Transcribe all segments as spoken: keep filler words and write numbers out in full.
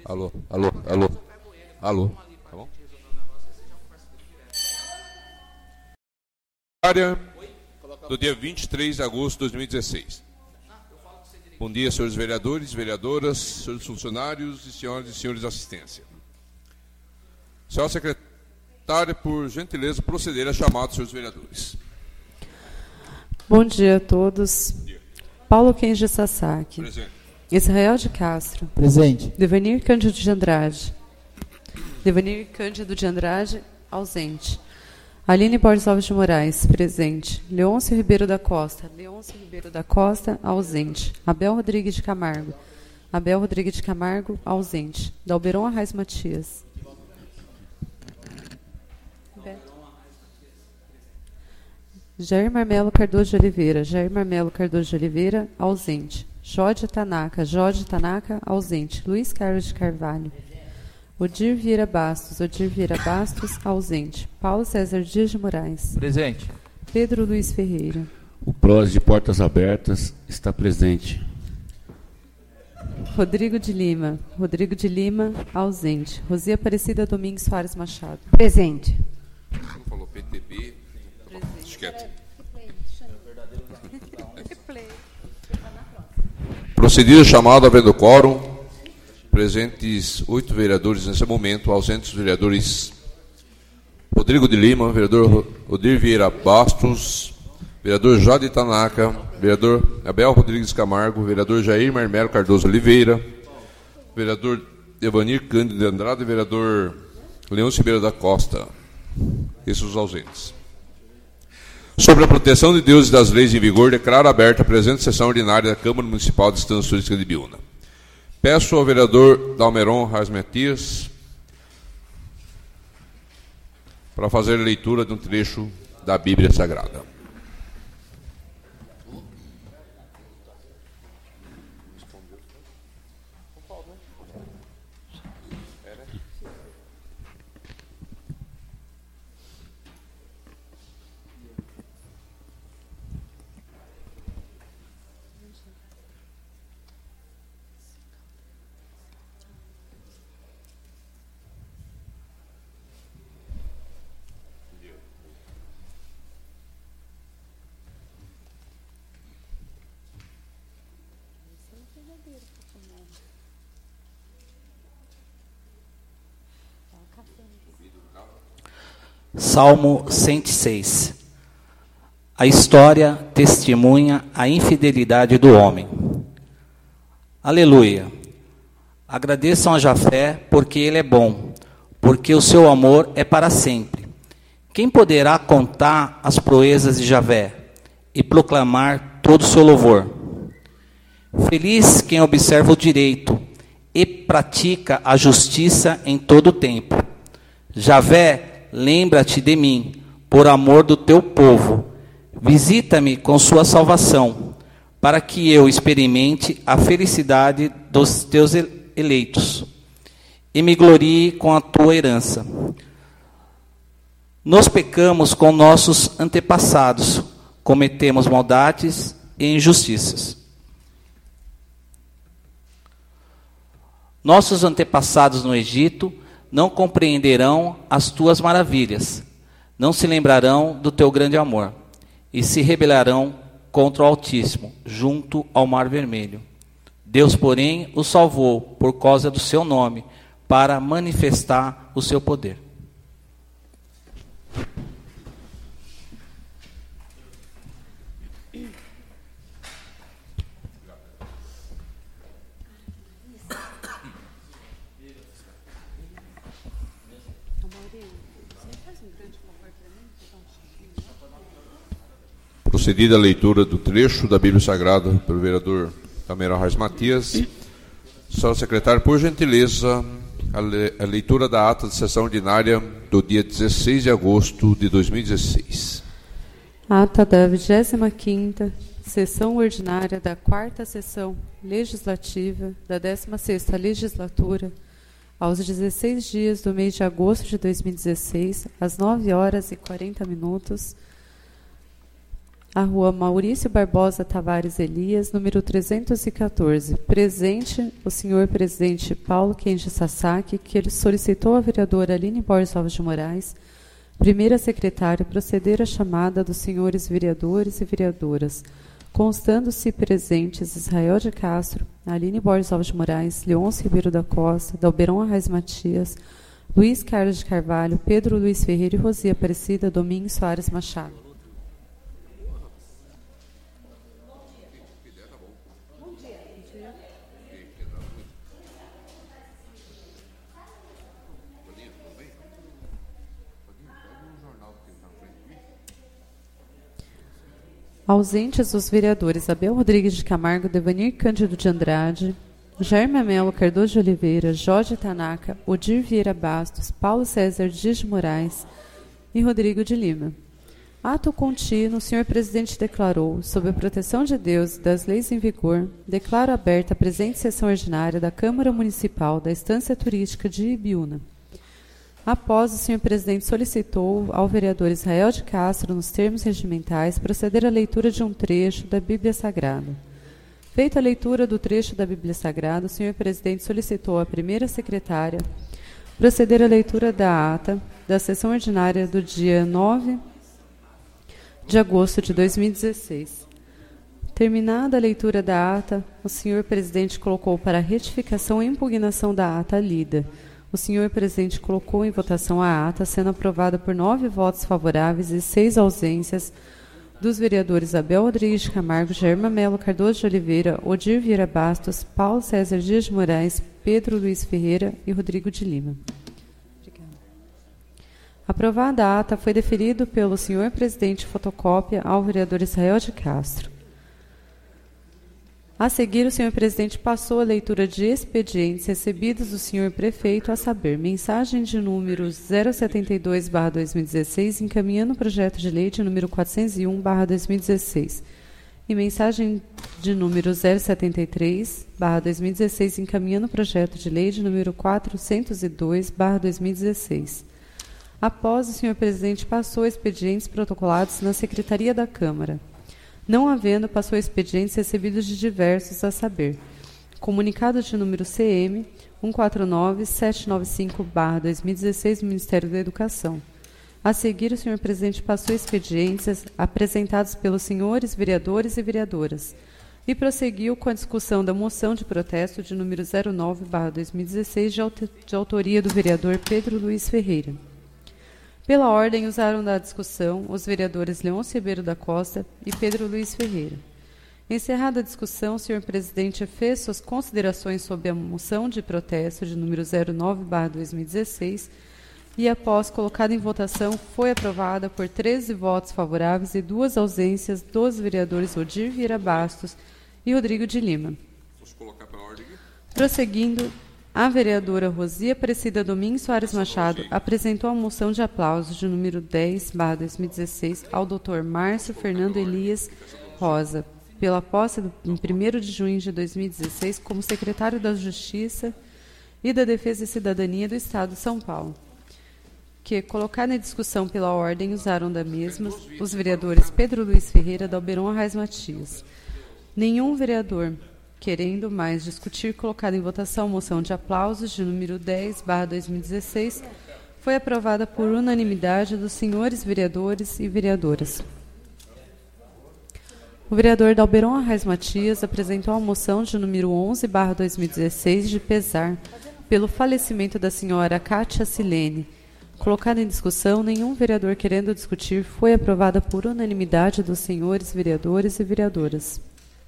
Alô, alô, alô, alô. Tá bom? Área do dia vinte e três de agosto de dois mil e dezesseis. Bom dia, senhores vereadores, vereadoras, senhores funcionários e senhoras e senhores de assistência. Senhora secretária, por gentileza, proceder a chamada dos senhores vereadores. Bom dia a todos. Bom dia. Paulo Kenji Sasaki. Presente. Israel de Castro. Presente. Devanir Cândido de Andrade. Devanir Cândido de Andrade, ausente. Aline Borges Alves de Moraes, presente. Leôncio Ribeiro da Costa. Leôncio Ribeiro da Costa, ausente. Abel Rodrigues de Camargo. Abel Rodrigues de Camargo, ausente. Dalberon Arraes Matias. Jair Marmelo Cardoso de Oliveira. Jair Marmelo Cardoso de Oliveira, ausente. Jode Tanaka. Jode Tanaka, ausente. Luiz Carlos de Carvalho. Odir Vieira Bastos. Odir Vieira Bastos, ausente. Paulo César Dias de Moraes. Presente. Pedro Luiz Ferreira. O Prós de Portas Abertas está presente. Rodrigo de Lima. Rodrigo de Lima, ausente. Rosia Aparecida Domingues Soares Machado. Presente. Não falou P T B. Esquete. Procedido a chamada, havendo quórum. Presentes oito vereadores nesse momento, ausentes os vereadores Rodrigo de Lima, vereador Odir Vieira Bastos, vereador Jade Tanaka, vereador Abel Rodrigues Camargo, vereador Jair Marmelo Cardoso Oliveira, vereador Devanir Cândido de Andrade e vereador Leôncio Ribeiro da Costa. Esses os ausentes. Sobre a proteção de Deus e das leis em vigor, declaro aberta a presente sessão ordinária da Câmara Municipal de Estância Turística de Biúna. Peço ao vereador Dalmeron Arraes Matias para fazer a leitura de um trecho da Bíblia Sagrada. Salmo cento e seis. A história testemunha a infidelidade do homem. Aleluia. Agradeçam a Jafé, porque ele é bom, porque o seu amor é para sempre. Quem poderá contar as proezas de Javé e proclamar todo o seu louvor? Feliz quem observa o direito e pratica a justiça em todo o tempo. Javé, lembra-te de mim, por amor do teu povo. Visita-me com sua salvação, para que eu experimente a felicidade dos teus eleitos e me glorie com a tua herança. Nós pecamos com nossos antepassados, cometemos maldades e injustiças. Nossos antepassados no Egito não compreenderão as tuas maravilhas, não se lembrarão do teu grande amor, e se rebelarão contra o Altíssimo, junto ao Mar Vermelho. Deus, porém, os salvou por causa do seu nome, para manifestar o seu poder. Procedida a leitura do trecho da Bíblia Sagrada pelo vereador Dalmeron Arraes Matias, senhora secretária, por gentileza, a, le, a leitura da ata de sessão ordinária do dia dezesseis de agosto de dois mil e dezesseis. Ata da vigésima quinta sessão ordinária da quarta sessão legislativa da décima sexta legislatura, aos dezesseis dias do mês de agosto de dois mil e dezesseis, às nove horas e quarenta minutos, a Rua Maurício Barbosa Tavares Elias, número trezentos e quatorze. Presente o senhor presidente Paulo Kenji Sasaki, que ele solicitou à vereadora Aline Borges Alves de Moraes, primeira secretária, proceder à chamada dos senhores vereadores e vereadoras, constando-se presentes Israel de Castro, Aline Borges Alves de Moraes, Leôncio Ribeiro da Costa, Dalberon Arraes Matias, Luiz Carlos de Carvalho, Pedro Luiz Ferreira e Rosia Aparecida Domingos Soares Machado. Ausentes os vereadores Abel Rodrigues de Camargo, Devanir Cândido de Andrade, Jair Mamelo Cardoso de Oliveira, Jorge Tanaka, Odir Vieira Bastos, Paulo César Dias de Moraes e Rodrigo de Lima. Ato contínuo, o senhor presidente declarou, sob a proteção de Deus e das leis em vigor, declaro aberta a presente sessão ordinária da Câmara Municipal da Estância Turística de Ibiúna. Após, o senhor presidente solicitou ao vereador Israel de Castro, nos termos regimentais, proceder à leitura de um trecho da Bíblia Sagrada. Feita a leitura do trecho da Bíblia Sagrada, o senhor presidente solicitou à primeira secretária proceder à leitura da ata da sessão ordinária do dia nove de agosto de dois mil e dezesseis. Terminada a leitura da ata, o senhor presidente colocou para retificação e impugnação da ata lida. O senhor presidente colocou em votação a ata, sendo aprovada por nove votos favoráveis e seis ausências dos vereadores Abel Rodrigues de Camargo, Jair Mamelo Cardoso de Oliveira, Odir Vieira Bastos, Paulo César Dias de Moraes, Pedro Luiz Ferreira e Rodrigo de Lima. Obrigada. Aprovada a ata, foi deferido pelo senhor presidente fotocópia ao vereador Israel de Castro. A seguir, o senhor presidente passou a leitura de expedientes recebidos do senhor prefeito, a saber, mensagem de número zero setenta e dois barra dois mil e dezesseis, encaminhando o projeto de lei de número quatrocentos e um barra dois mil e dezesseis, e mensagem de número zero setenta e três barra dois mil e dezesseis, encaminhando o projeto de lei de número quatrocentos e dois barra dois mil e dezesseis. Após, o senhor presidente passou expedientes protocolados na Secretaria da Câmara. Não havendo, passou expedientes recebidos de diversos, a saber, comunicado de número C M um quatro nove sete nove cinco barra dois mil e dezesseis do Ministério da Educação. A seguir, o senhor presidente passou expedientes apresentados pelos senhores vereadores e vereadoras e prosseguiu com a discussão da moção de protesto de número zero nove barra dois mil e dezesseis de, aut de autoria do vereador Pedro Luiz Ferreira. Pela ordem, usaram da discussão os vereadores Leôncio Ribeiro da Costa e Pedro Luiz Ferreira. Encerrada a discussão, o senhor presidente fez suas considerações sobre a moção de protesto de número zero nove barra dois mil e dezesseis e, após colocada em votação, foi aprovada por treze votos favoráveis e duas ausências dos vereadores Odir Vieira Bastos e Rodrigo de Lima. Vamos colocar pela ordem aqui. Prosseguindo, a vereadora Rosia Aparecida Domingos Soares Machado apresentou a moção de aplausos de número dez barra dois mil e dezesseis ao doutor Márcio Fernando Elias Rosa, pela posse do, em primeiro de junho de dois mil e dezesseis como secretário da Justiça e da Defesa e Cidadania do Estado de São Paulo, que, colocada em discussão pela ordem, usaram da mesma os vereadores Pedro Luiz Ferreira, Dalberon Arraes Matias. Nenhum vereador querendo mais discutir, colocada em votação a moção de aplausos de número dez barra dois mil e dezesseis, foi aprovada por unanimidade dos senhores vereadores e vereadoras. O vereador Dalberon Arraes Matias apresentou a moção de número onze barra dois mil e dezesseis de pesar pelo falecimento da senhora Cátia Silene. Colocada em discussão, nenhum vereador querendo discutir, foi aprovada por unanimidade dos senhores vereadores e vereadoras.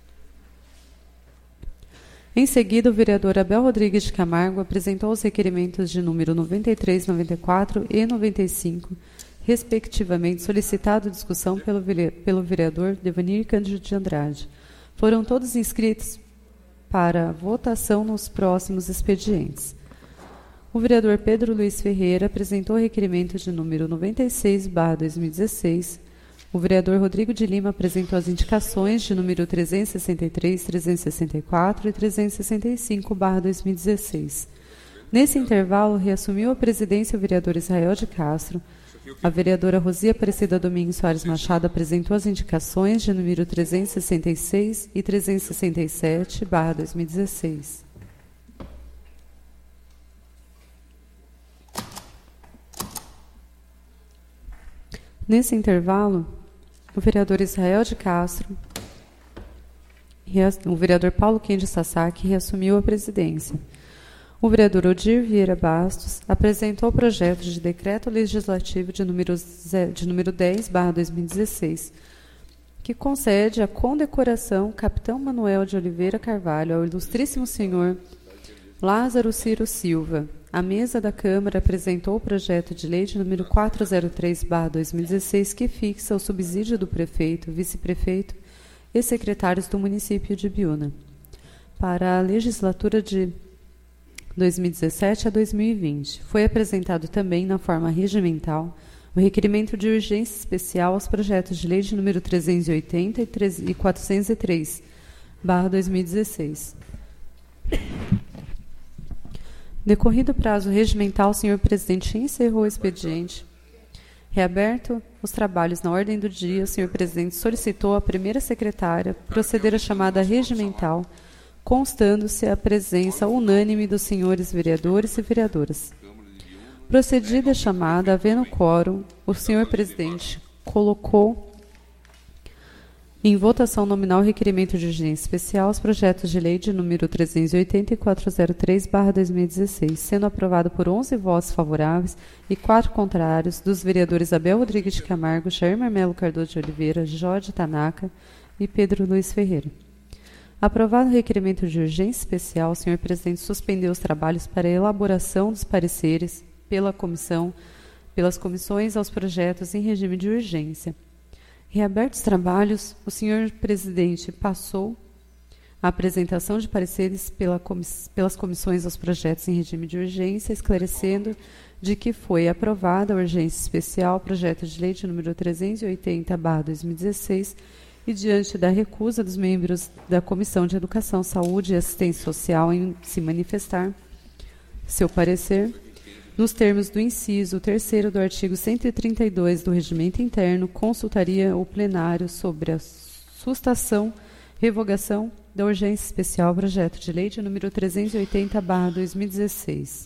Em seguida, o vereador Abel Rodrigues de Camargo apresentou os requerimentos de número noventa e três, noventa e quatro e noventa e cinco, respectivamente, solicitado discussão pelo, pelo vereador Devanir Cândido de Andrade. Foram todos inscritos para votação nos próximos expedientes. O vereador Pedro Luiz Ferreira apresentou o requerimento de número noventa e seis barra dois mil e dezesseis. O vereador Rodrigo de Lima apresentou as indicações de número trezentos e sessenta e três, trezentos e sessenta e quatro e trezentos e sessenta e cinco barra dois mil e dezesseis. Nesse intervalo, reassumiu a presidência o vereador Israel de Castro, A vereadora Rosia Aparecida Domingues Soares Machado apresentou as indicações de número trezentos e sessenta e seis e trezentos e sessenta e sete, barra dois mil e dezesseis. Nesse intervalo, o vereador Israel de Castro, o vereador Paulo Kendi Sasaki reassumiu a presidência. O vereador Odir Vieira Bastos apresentou o projeto de decreto legislativo de número, de número dez, barra dois mil e dezesseis, que concede a condecoração Capitão Manuel de Oliveira Carvalho ao ilustríssimo senhor Lázaro Ciro Silva. A mesa da Câmara apresentou o projeto de lei de número quatrocentos e três, barra dois mil e dezesseis, que fixa o subsídio do prefeito, vice-prefeito e secretários do município de Biúna para a legislatura de dois mil e dezessete a dois mil e vinte. Foi apresentado também, na forma regimental, o requerimento de urgência especial aos projetos de lei de número trezentos e oitenta e quatrocentos e três, barra dois mil e dezesseis. Decorrido o prazo regimental, o senhor presidente encerrou o expediente. Reaberto os trabalhos na ordem do dia, o senhor presidente solicitou à primeira secretária proceder à chamada regimental, constando-se a presença unânime dos senhores vereadores e vereadoras. Procedida a chamada, havendo quórum, o senhor presidente colocou em votação nominal o requerimento de urgência especial aos projetos de lei de número trezentos e oitenta e quatrocentos e três, barra dois mil e dezesseis, sendo aprovado por onze votos favoráveis e quatro contrários dos vereadores Abel Rodrigues de Camargo, Jair Marmelo Cardoso de Oliveira, Jorge Tanaka e Pedro Luiz Ferreira. Aprovado o requerimento de urgência especial, o senhor presidente suspendeu os trabalhos para a elaboração dos pareceres pela comissão, pelas comissões aos projetos em regime de urgência. Reabertos os trabalhos, o senhor presidente passou a apresentação de pareceres pela comiss- pelas comissões aos projetos em regime de urgência, esclarecendo de que foi aprovada a urgência especial, projeto de lei de número trezentos e oitenta, barra dois mil e dezesseis, e diante da recusa dos membros da Comissão de Educação, Saúde e Assistência Social em se manifestar seu parecer, nos termos do inciso terceiro do artigo cento e trinta e dois do Regimento Interno, consultaria o plenário sobre a sustação, revogação da urgência especial, projeto de lei de número trezentos e oitenta, barra dois mil e dezesseis.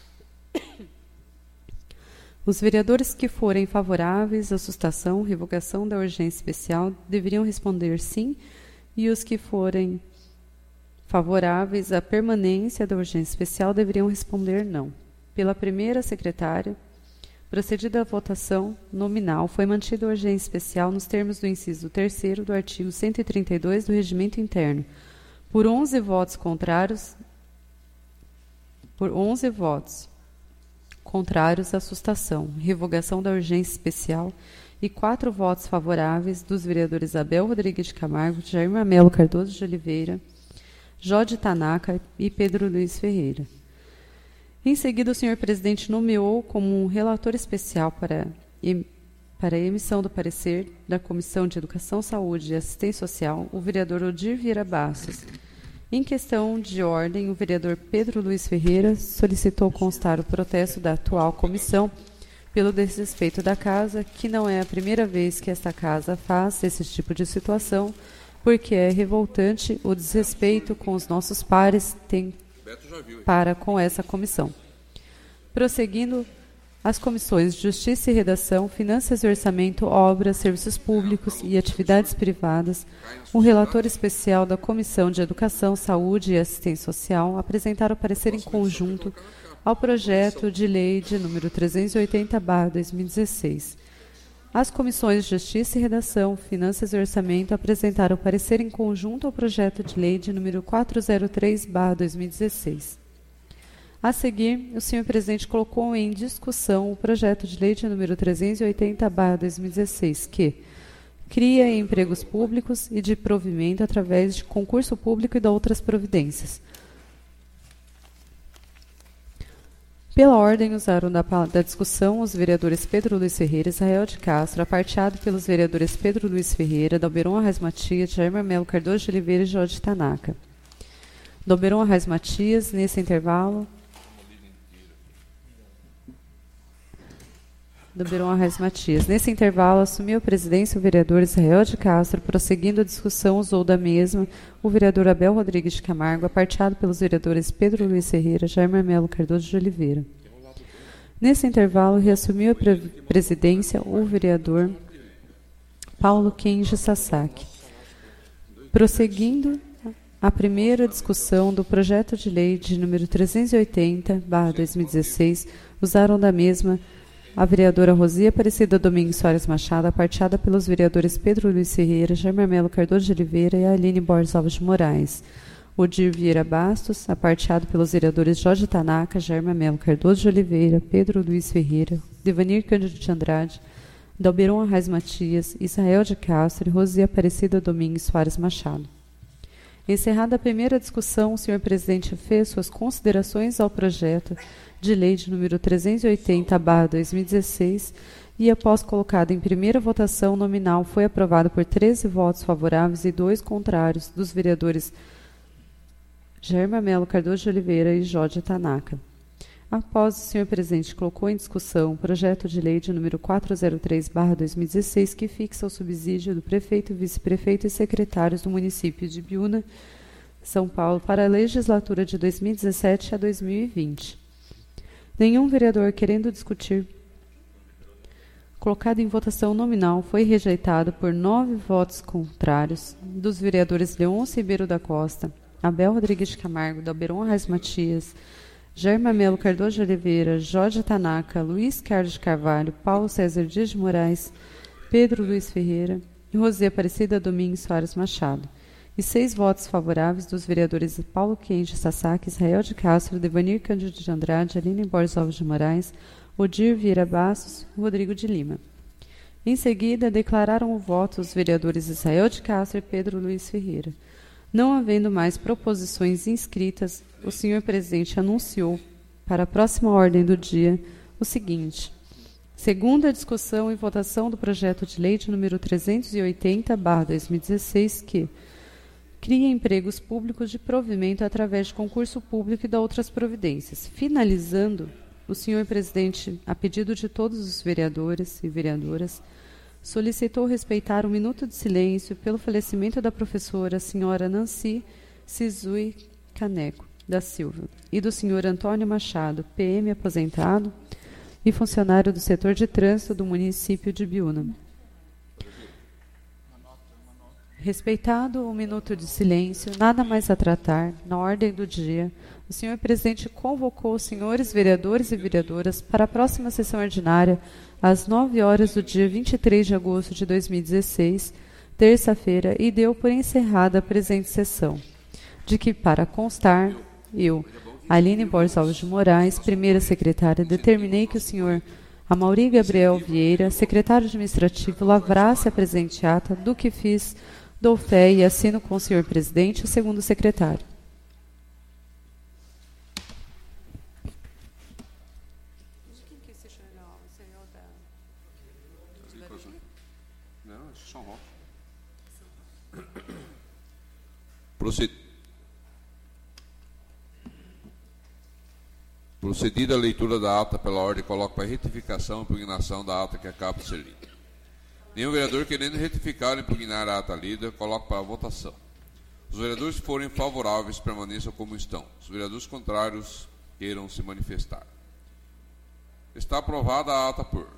Os vereadores que forem favoráveis à sustação, revogação da urgência especial deveriam responder sim, e os que forem favoráveis à permanência da urgência especial deveriam responder não. Pela primeira secretária, procedida a votação nominal, foi mantida a urgência especial nos termos do inciso terceiro do artigo cento e trinta e dois do Regimento Interno, por onze votos contrários, por onze votos contrários à sustação, revogação da urgência especial e quatro votos favoráveis dos vereadores Abel Rodrigues de Camargo, Jair Marmelo Cardoso de Oliveira, Jorge Tanaka e Pedro Luiz Ferreira. Em seguida, o senhor presidente nomeou como um relator especial para, em, para a emissão do parecer da Comissão de Educação, Saúde e Assistência Social o vereador Odir Vieira Bastos. Em questão de ordem, o vereador Pedro Luiz Ferreira solicitou constar o protesto da atual comissão pelo desrespeito da casa, que não é a primeira vez que esta casa faz esse tipo de situação, porque é revoltante o desrespeito com os nossos pares tem para com essa comissão. Prosseguindo, as comissões de Justiça e Redação, Finanças e Orçamento, Obras, Serviços Públicos e Atividades Privadas, o relator especial da Comissão de Educação, Saúde e Assistência Social apresentaram parecer em conjunto ao projeto de lei de número trezentos e oitenta, barra dois mil e dezesseis. As comissões de Justiça e Redação, Finanças e Orçamento apresentaram parecer em conjunto ao projeto de lei de número quatrocentos e três, barra dois mil e dezesseis. A seguir, o senhor presidente colocou em discussão o projeto de lei de número trezentos e oitenta, barra dois mil e dezesseis, que cria empregos públicos e de provimento através de concurso público e de outras providências. Pela ordem, usaram da, da discussão os vereadores Pedro Luiz Ferreira e Israel de Castro, aparteado pelos vereadores Pedro Luiz Ferreira, Dalberon Arraes Matias, Jair Marmelo Cardoso de Oliveira e Jorge Tanaka. Dalberon Arraes Matias, nesse intervalo. do Beron Arraes Matias. Nesse intervalo, assumiu a presidência o vereador Israel de Castro, prosseguindo a discussão, usou da mesma o vereador Abel Rodrigues de Camargo, aparteado pelos vereadores Pedro Luiz Ferreira, Jair Marmelo Cardoso de Oliveira. Nesse intervalo, reassumiu a pre presidência o vereador Paulo Kenji Sasaki. Prosseguindo a primeira discussão do projeto de lei de número trezentos e oitenta barra dois mil e dezesseis, usaram da mesma a vereadora Rosia Aparecida Domingues Soares Machado, aparteada pelos vereadores Pedro Luiz Ferreira, Jair Marmelo Cardoso de Oliveira e Aline Borges Alves de Moraes. Odir Vieira Bastos, aparteado pelos vereadores Jorge Tanaka, Jair Marmelo Cardoso de Oliveira, Pedro Luiz Ferreira, Devanir Cândido de Andrade, Dalberon Arraes Matias, Israel de Castro e Rosia Aparecida Domingues Soares Machado. Encerrada a primeira discussão, o senhor presidente fez suas considerações ao projeto de lei de número trezentos e oitenta barra dois mil e dezesseis e, após colocado em primeira votação nominal, foi aprovado por treze votos favoráveis e dois contrários dos vereadores Jair Marmelo Cardoso de Oliveira e Jorge Tanaka. Após o senhor presidente colocou em discussão o projeto de lei de número quatrocentos e três barra dois mil e dezesseis, que fixa o subsídio do prefeito, vice-prefeito e secretários do município de Biúna, São Paulo, para a legislatura de dois mil e dezessete a dois mil e vinte. Nenhum vereador querendo discutir, colocado em votação nominal, foi rejeitado por nove votos contrários dos vereadores Leôncio Ribeiro da Costa, Abel Rodrigues de Camargo, Dalberon Arraes Matias, Jair Marmelo Cardoso de Oliveira, Jorge Tanaka, Luiz Carlos de Carvalho, Paulo César Dias de Moraes, Pedro Luiz Ferreira e Rosia Aparecida Domingues Soares Machado, e seis votos favoráveis dos vereadores Paulo Kenji Sasaki, Israel de Castro, Devanir Cândido de Andrade, Aline Borges Alves de Moraes, Odir Vieira Bastos e Rodrigo de Lima. Em seguida, declararam o voto os vereadores Israel de Castro e Pedro Luiz Ferreira. Não havendo mais proposições inscritas, o senhor presidente anunciou para a próxima ordem do dia o seguinte: segunda discussão e votação do projeto de lei de número trezentos e oitenta barra dois mil e dezesseis, que cria empregos públicos de provimento através de concurso público e da outras providências. Finalizando, o senhor presidente, a pedido de todos os vereadores e vereadoras, solicitou respeitar um minuto de silêncio pelo falecimento da professora senhora Nancy Sizui Caneco da Silva e do senhor Antônio Machado, P M aposentado e funcionário do setor de trânsito do município de Biúna. Respeitado o minuto de silêncio, nada mais a tratar, na ordem do dia, o senhor presidente convocou os senhores vereadores e vereadoras para a próxima sessão ordinária, às nove horas do dia vinte e três de agosto de dois mil e dezesseis, terça-feira, e deu por encerrada a presente sessão. De que, para constar, eu, Aline Borges Alves de Moraes, primeira secretária, determinei que o senhor Amaury Gabriel Vieira, secretário administrativo, lavrasse a presente ata, do que fiz, dou fé e assino com o senhor presidente e segundo secretário. Procedida a leitura da ata pela ordem, coloco para retificação e impugnação da ata que acaba de ser lida. Nenhum vereador querendo retificar ou impugnar a ata lida, coloco para votação. Os vereadores que forem favoráveis permaneçam como estão. Os vereadores contrários queiram se manifestar. Está aprovada a ata por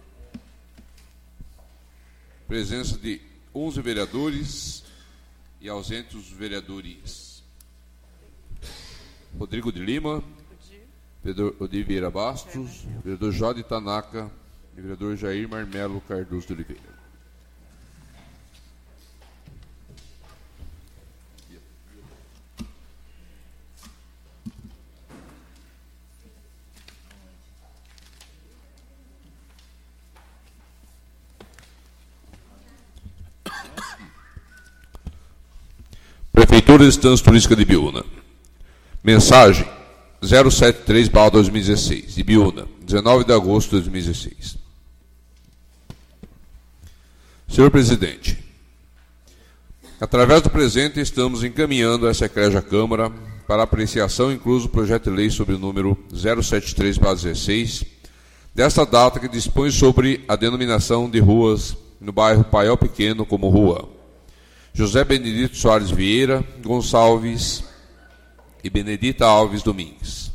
presença de onze vereadores e ausentes os vereadores Rodrigo de Lima, vereador Odir Vieira Bastos, vereador Jorge Tanaka e vereador Jair Marmelo Cardoso de Oliveira. Prefeitura de Estância Turística de Biúna. Mensagem zero setenta e três barra dois mil e dezesseis, de Biúna, dezenove de agosto de dois mil e dezesseis. Senhor Presidente, através do presente estamos encaminhando essa eclésia Câmara para apreciação, incluso o projeto de lei sob o número zero setenta e três barra dezesseis, desta data que dispõe sobre a denominação de ruas no bairro Paiol Pequeno como Rua José Benedito Soares Vieira Gonçalves e Benedita Alves Domingues.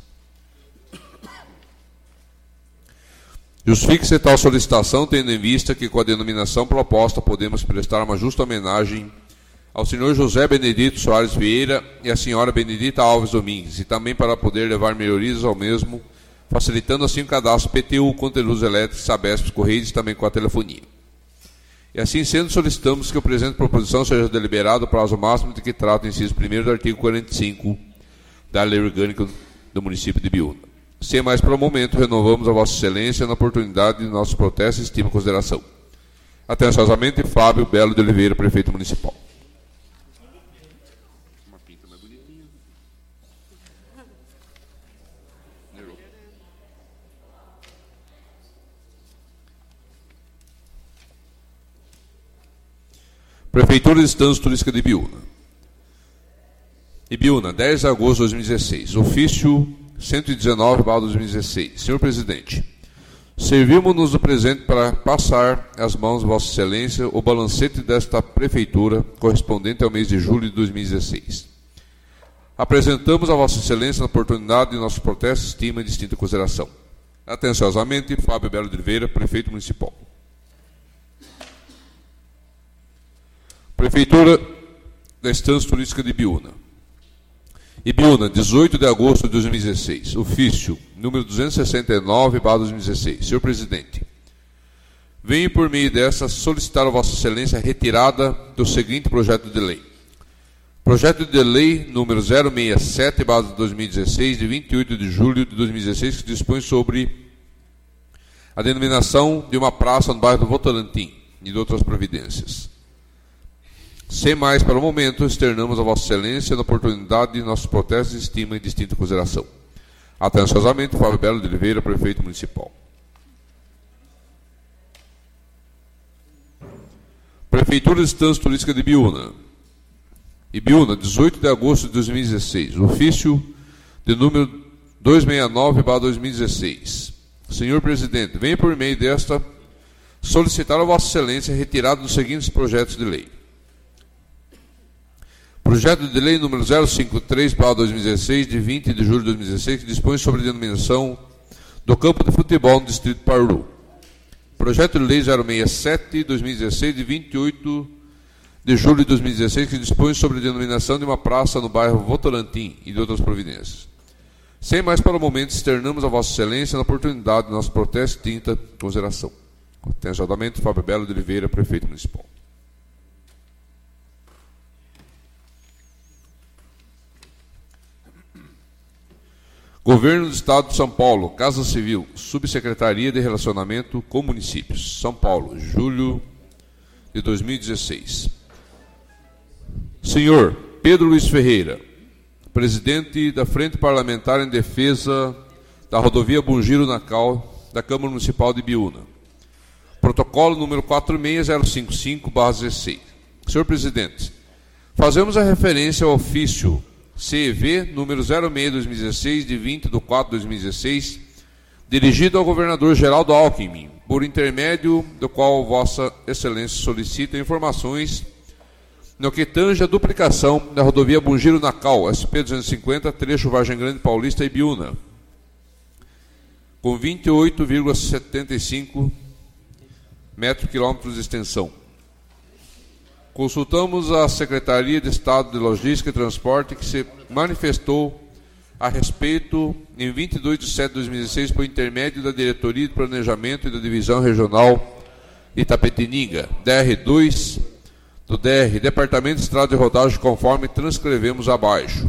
Justifique-se tal solicitação, tendo em vista que com a denominação proposta podemos prestar uma justa homenagem ao senhor José Benedito Soares Vieira e à senhora Benedita Alves Domingues, e também para poder levar melhorias ao mesmo, facilitando assim o cadastro P T U, conteúdos elétricos, Sabesp, Correios e também com a telefonia. E assim sendo, solicitamos que o presente proposição seja deliberado o prazo máximo de que trata o inciso primeiro do artigo quarenta e cinco da Lei Orgânica do município de Biúna. Sem mais para o momento, renovamos a Vossa Excelência na oportunidade de nossos protestos e estima e consideração. Atenciosamente, Fábio Belo de Oliveira, Prefeito Municipal. Prefeitura de Estância Turística de Biúna. Ibiúna, dez de agosto de dois mil e dezesseis. Ofício cento e dezenove barra dois mil e dezesseis. Senhor Presidente, servimos-nos do presente para passar às mãos de Vossa Excelência o balancete desta Prefeitura, correspondente ao mês de julho de dois mil e dezesseis. Apresentamos a Vossa Excelência na oportunidade de nossos protestos, estima e distinta consideração. Atenciosamente, Fábio Belo de Oliveira, Prefeito Municipal. Prefeitura da Estância Turística de Ibiúna. Ibiúna, dezoito de agosto de dois mil e dezesseis. Ofício número duzentos e sessenta e nove barra dois mil e dezesseis. Senhor Presidente, venho por meio dessa solicitar a Vossa Excelência a retirada do seguinte projeto de lei. Projeto de lei número zero seis sete barra dois mil e dezesseis, de vinte e oito de julho de dois mil e dezesseis, que dispõe sobre a denominação de uma praça no bairro do Votorantim e de outras providências. Sem mais para o momento, externamos a Vossa Excelência na oportunidade de nossos protestos, estima e distinta consideração. Atenciosamente, Fábio Belo de Oliveira, Prefeito Municipal. Prefeitura de Estância Turística de Ibiúna. Ibiúna, dezoito de agosto de dois mil e dezesseis. Ofício de número duzentos e sessenta e nove barra dois mil e dezesseis. Senhor Presidente, venho por meio desta solicitar a Vossa Excelência a retirada dos seguintes projetos de lei. Projeto de lei número zero cinquenta e três barra dois mil e dezesseis, de vinte de julho de dois mil e dezesseis, que dispõe sobre a denominação do campo de futebol no Distrito Paruru. Projeto de lei zero seis sete barra dois mil e dezesseis, de vinte e oito de julho de dois mil e dezesseis, que dispõe sobre a denominação de uma praça no bairro Votorantim e de outras providências. Sem mais para o momento, externamos a Vossa Excelência na oportunidade de nosso protesto e tinta consideração. Atenciosamente, Fábio Belo de Oliveira, Prefeito Municipal. Governo do Estado de São Paulo, Casa Civil, Subsecretaria de Relacionamento com Municípios, São Paulo, julho de dois mil e dezesseis. Senhor Pedro Luiz Ferreira, presidente da Frente Parlamentar em Defesa da Rodovia Bugiro Nacal, da Câmara Municipal de Ibiúna. Protocolo número quatro seis zero cinco cinco barra dezesseis. Senhor Presidente, fazemos a referência ao ofício C E V número zero seis barra dois mil e dezesseis, de vinte de quatro de dois mil e dezesseis, dirigido ao governador Geraldo Alckmin, por intermédio do qual Vossa Excelência solicita informações no que tange a duplicação da rodovia Bugiro Nacal, S P duzentos e cinquenta, trecho Vargem Grande Paulista e Ibiúna, com vinte e oito vírgula setenta e cinco metros quilômetros de extensão. Consultamos a Secretaria de Estado de Logística e Transporte, que se manifestou a respeito em vinte e dois de setembro de dois mil e dezesseis por intermédio da Diretoria de Planejamento e da Divisão Regional de Itapetininga, D R dois do D R, Departamento de Estrada de Rodagem, conforme transcrevemos abaixo.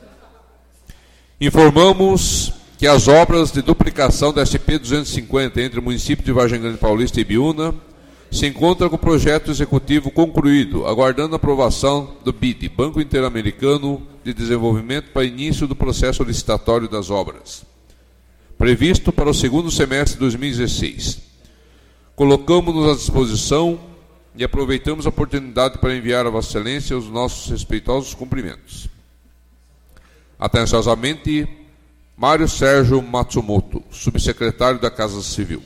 Informamos que as obras de duplicação da S P duzentos e cinquenta entre o município de Vargem Grande Paulista e Ibiúna se encontra com o projeto executivo concluído, aguardando a aprovação do B I D, Banco Interamericano de Desenvolvimento, para início do processo licitatório das obras, previsto para o segundo semestre de dois mil e dezesseis. Colocamos-nos à disposição e aproveitamos a oportunidade para enviar a Vossa Excelência os nossos respeitosos cumprimentos. Atenciosamente, Mário Sérgio Matsumoto, subsecretário da Casa Civil.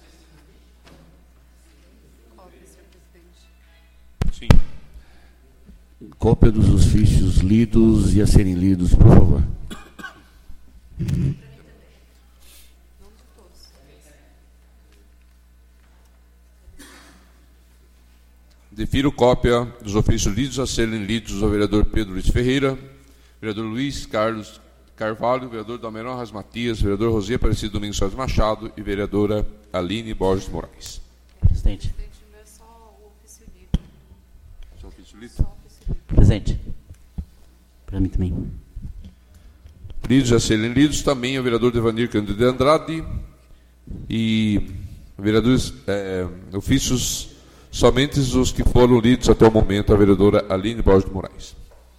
Sim. Cópia dos ofícios lidos e a serem lidos, por favor. Defiro cópia dos ofícios lidos a serem lidos ao vereador Pedro Luiz Ferreira, vereador Luiz Carlos Carvalho, vereador Dalmeirão Arras Matias, vereador Rosê Aparecido Domingos Soares Machado e vereadora Aline Borges Moraes. Presidente. Só o ofício lido? Presente. Para mim também. Lidos a serem lidos também o vereador Devanir Cândido de Andrade e vereadores, é, ofícios somente os que foram lidos até o momento, a vereadora Aline Borges de Moraes.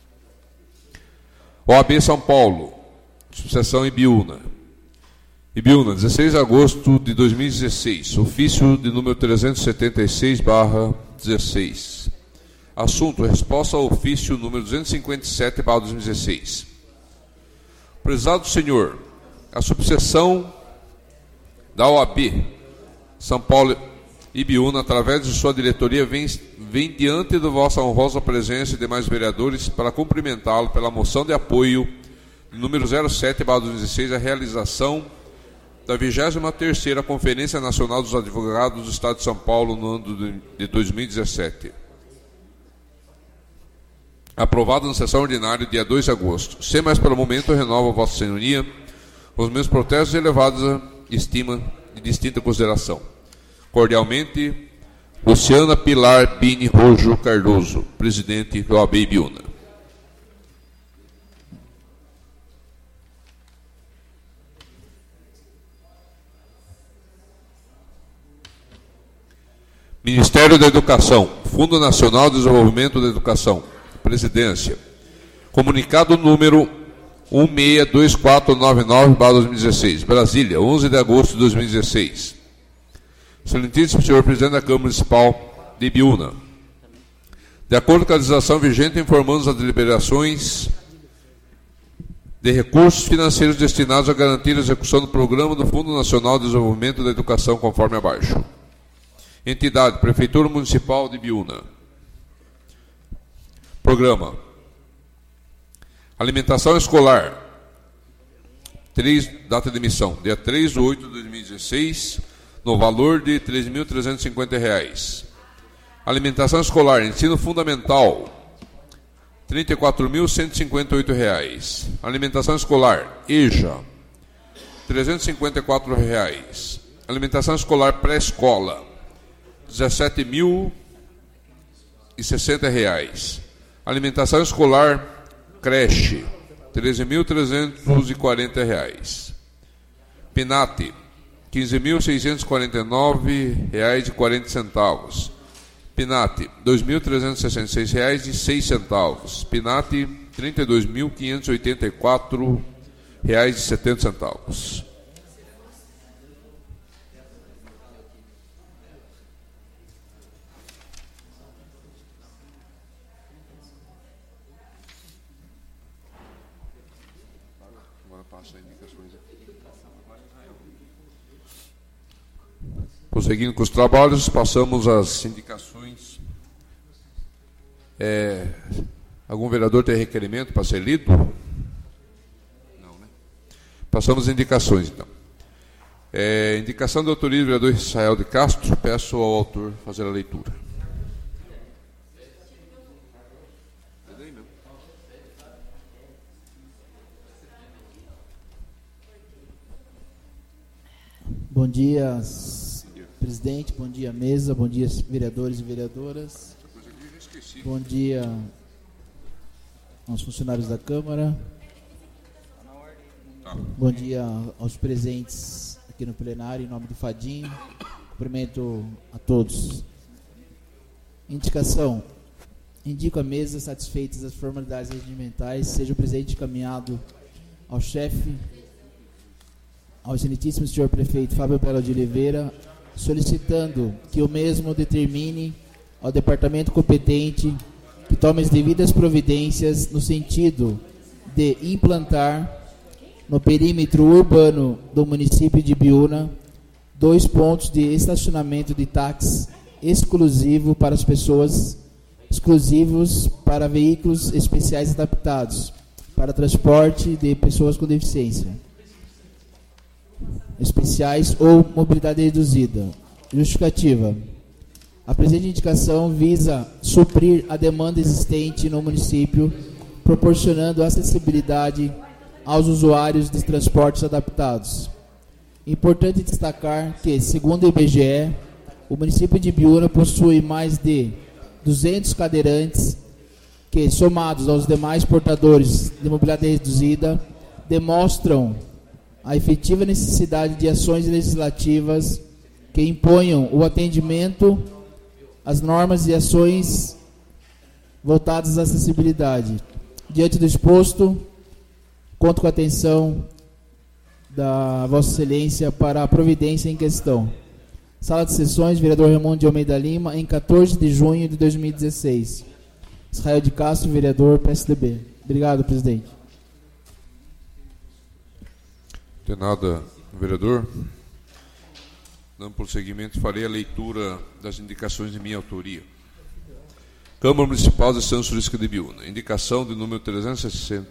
O A B São Paulo, subseção Ibiúna. Ibiúna, dezesseis de agosto de dois mil e dezesseis, ofício de número trezentos e setenta e seis barra dezesseis. Assunto, resposta ao ofício número duzentos e cinquenta e sete barra dois mil e dezesseis. Prezado senhor, a subseção da O A B São Paulo Ibiúna, através de sua diretoria, vem, vem diante de vossa honrosa presença e demais vereadores para cumprimentá-lo pela moção de apoio número zero sete barra dois mil e dezesseis, a realização da vigésima terceira Conferência Nacional dos Advogados do Estado de São Paulo no ano de dois mil e dezessete. Aprovado na sessão ordinária, dia dois de agosto. Sem mais pelo momento, eu renovo a vossa senhoria os meus protestos elevados estima e distinta consideração. Cordialmente, Luciana Pilar Bini Rojo Cardoso, presidente do O A B Ibiúna. Ministério da Educação, Fundo Nacional de Desenvolvimento da Educação, Presidência. Comunicado número um seis dois quatro nove nove barra dois mil e dezesseis, Brasília, onze de agosto de dois mil e dezesseis. Excelentíssimo senhor presidente da Câmara Municipal de Ibiúna, de acordo com a legislação vigente, informamos as deliberações de recursos financeiros destinados a garantir a execução do programa do Fundo Nacional de Desenvolvimento da Educação, conforme abaixo. Entidade, Prefeitura Municipal de Ibiúna. Programa Alimentação Escolar, três, data de emissão, dia três de oito de dois mil e dezesseis, no valor de três mil trezentos e cinquenta reais. Alimentação Escolar, Ensino Fundamental, trinta e quatro mil cento e cinquenta e oito reais. Alimentação Escolar, E J A, trezentos e cinquenta e quatro reais. Alimentação Escolar Pré-Escola, dezessete mil e sessenta reais. Alimentação Escolar Creche, treze mil trezentos e quarenta reais. PNAT, quinze mil seiscentos e quarenta e nove reais e quarenta centavos. PNAT, dois mil trezentos e sessenta e seis reais e seis centavos. PNAT, trinta e dois mil quinhentos e oitenta e quatro reais e setenta centavos. Prosseguindo com os trabalhos, passamos às indicações. É, algum vereador tem requerimento para ser lido? Não, né? Passamos às indicações, então. É, indicação de autoria do vereador Israel de Castro. Peço ao autor fazer a leitura. Bom dia, presidente, bom dia, mesa, bom dia, vereadores e vereadoras. Bom dia aos funcionários da Câmara. Bom dia aos presentes aqui no plenário, em nome do Fadinho. Cumprimento a todos. Indicação. Indico a mesa, satisfeitas as formalidades regimentais, seja o presente encaminhado ao chefe, ao excelentíssimo senhor prefeito Fábio Belo de Oliveira, solicitando que o mesmo determine ao departamento competente que tome as devidas providências no sentido de implantar no perímetro urbano do município de Ibiúna, dois pontos de estacionamento de táxi exclusivo para as pessoas, exclusivos para veículos especiais adaptados para transporte de pessoas com deficiência especiais ou mobilidade reduzida. Justificativa. A presente indicação visa suprir a demanda existente no município, proporcionando acessibilidade aos usuários de transportes adaptados. Importante destacar que, segundo o I B G E, o município de Ibiúna possui mais de duzentos cadeirantes que, somados aos demais portadores de mobilidade reduzida, demonstram a efetiva necessidade de ações legislativas que imponham o atendimento às normas e ações voltadas à acessibilidade. Diante do exposto, conto com a atenção da Vossa Excelência para a providência em questão. Sala de Sessões, vereador Raimundo de Almeida Lima, em quatorze de junho de dois mil e dezesseis. Israel de Castro, vereador P S D B. Obrigado, presidente. De nada, vereador. Dando prosseguimento, farei a leitura das indicações de minha autoria. Câmara Municipal de São Francisco de Ibiúna. Indicação de número trezentos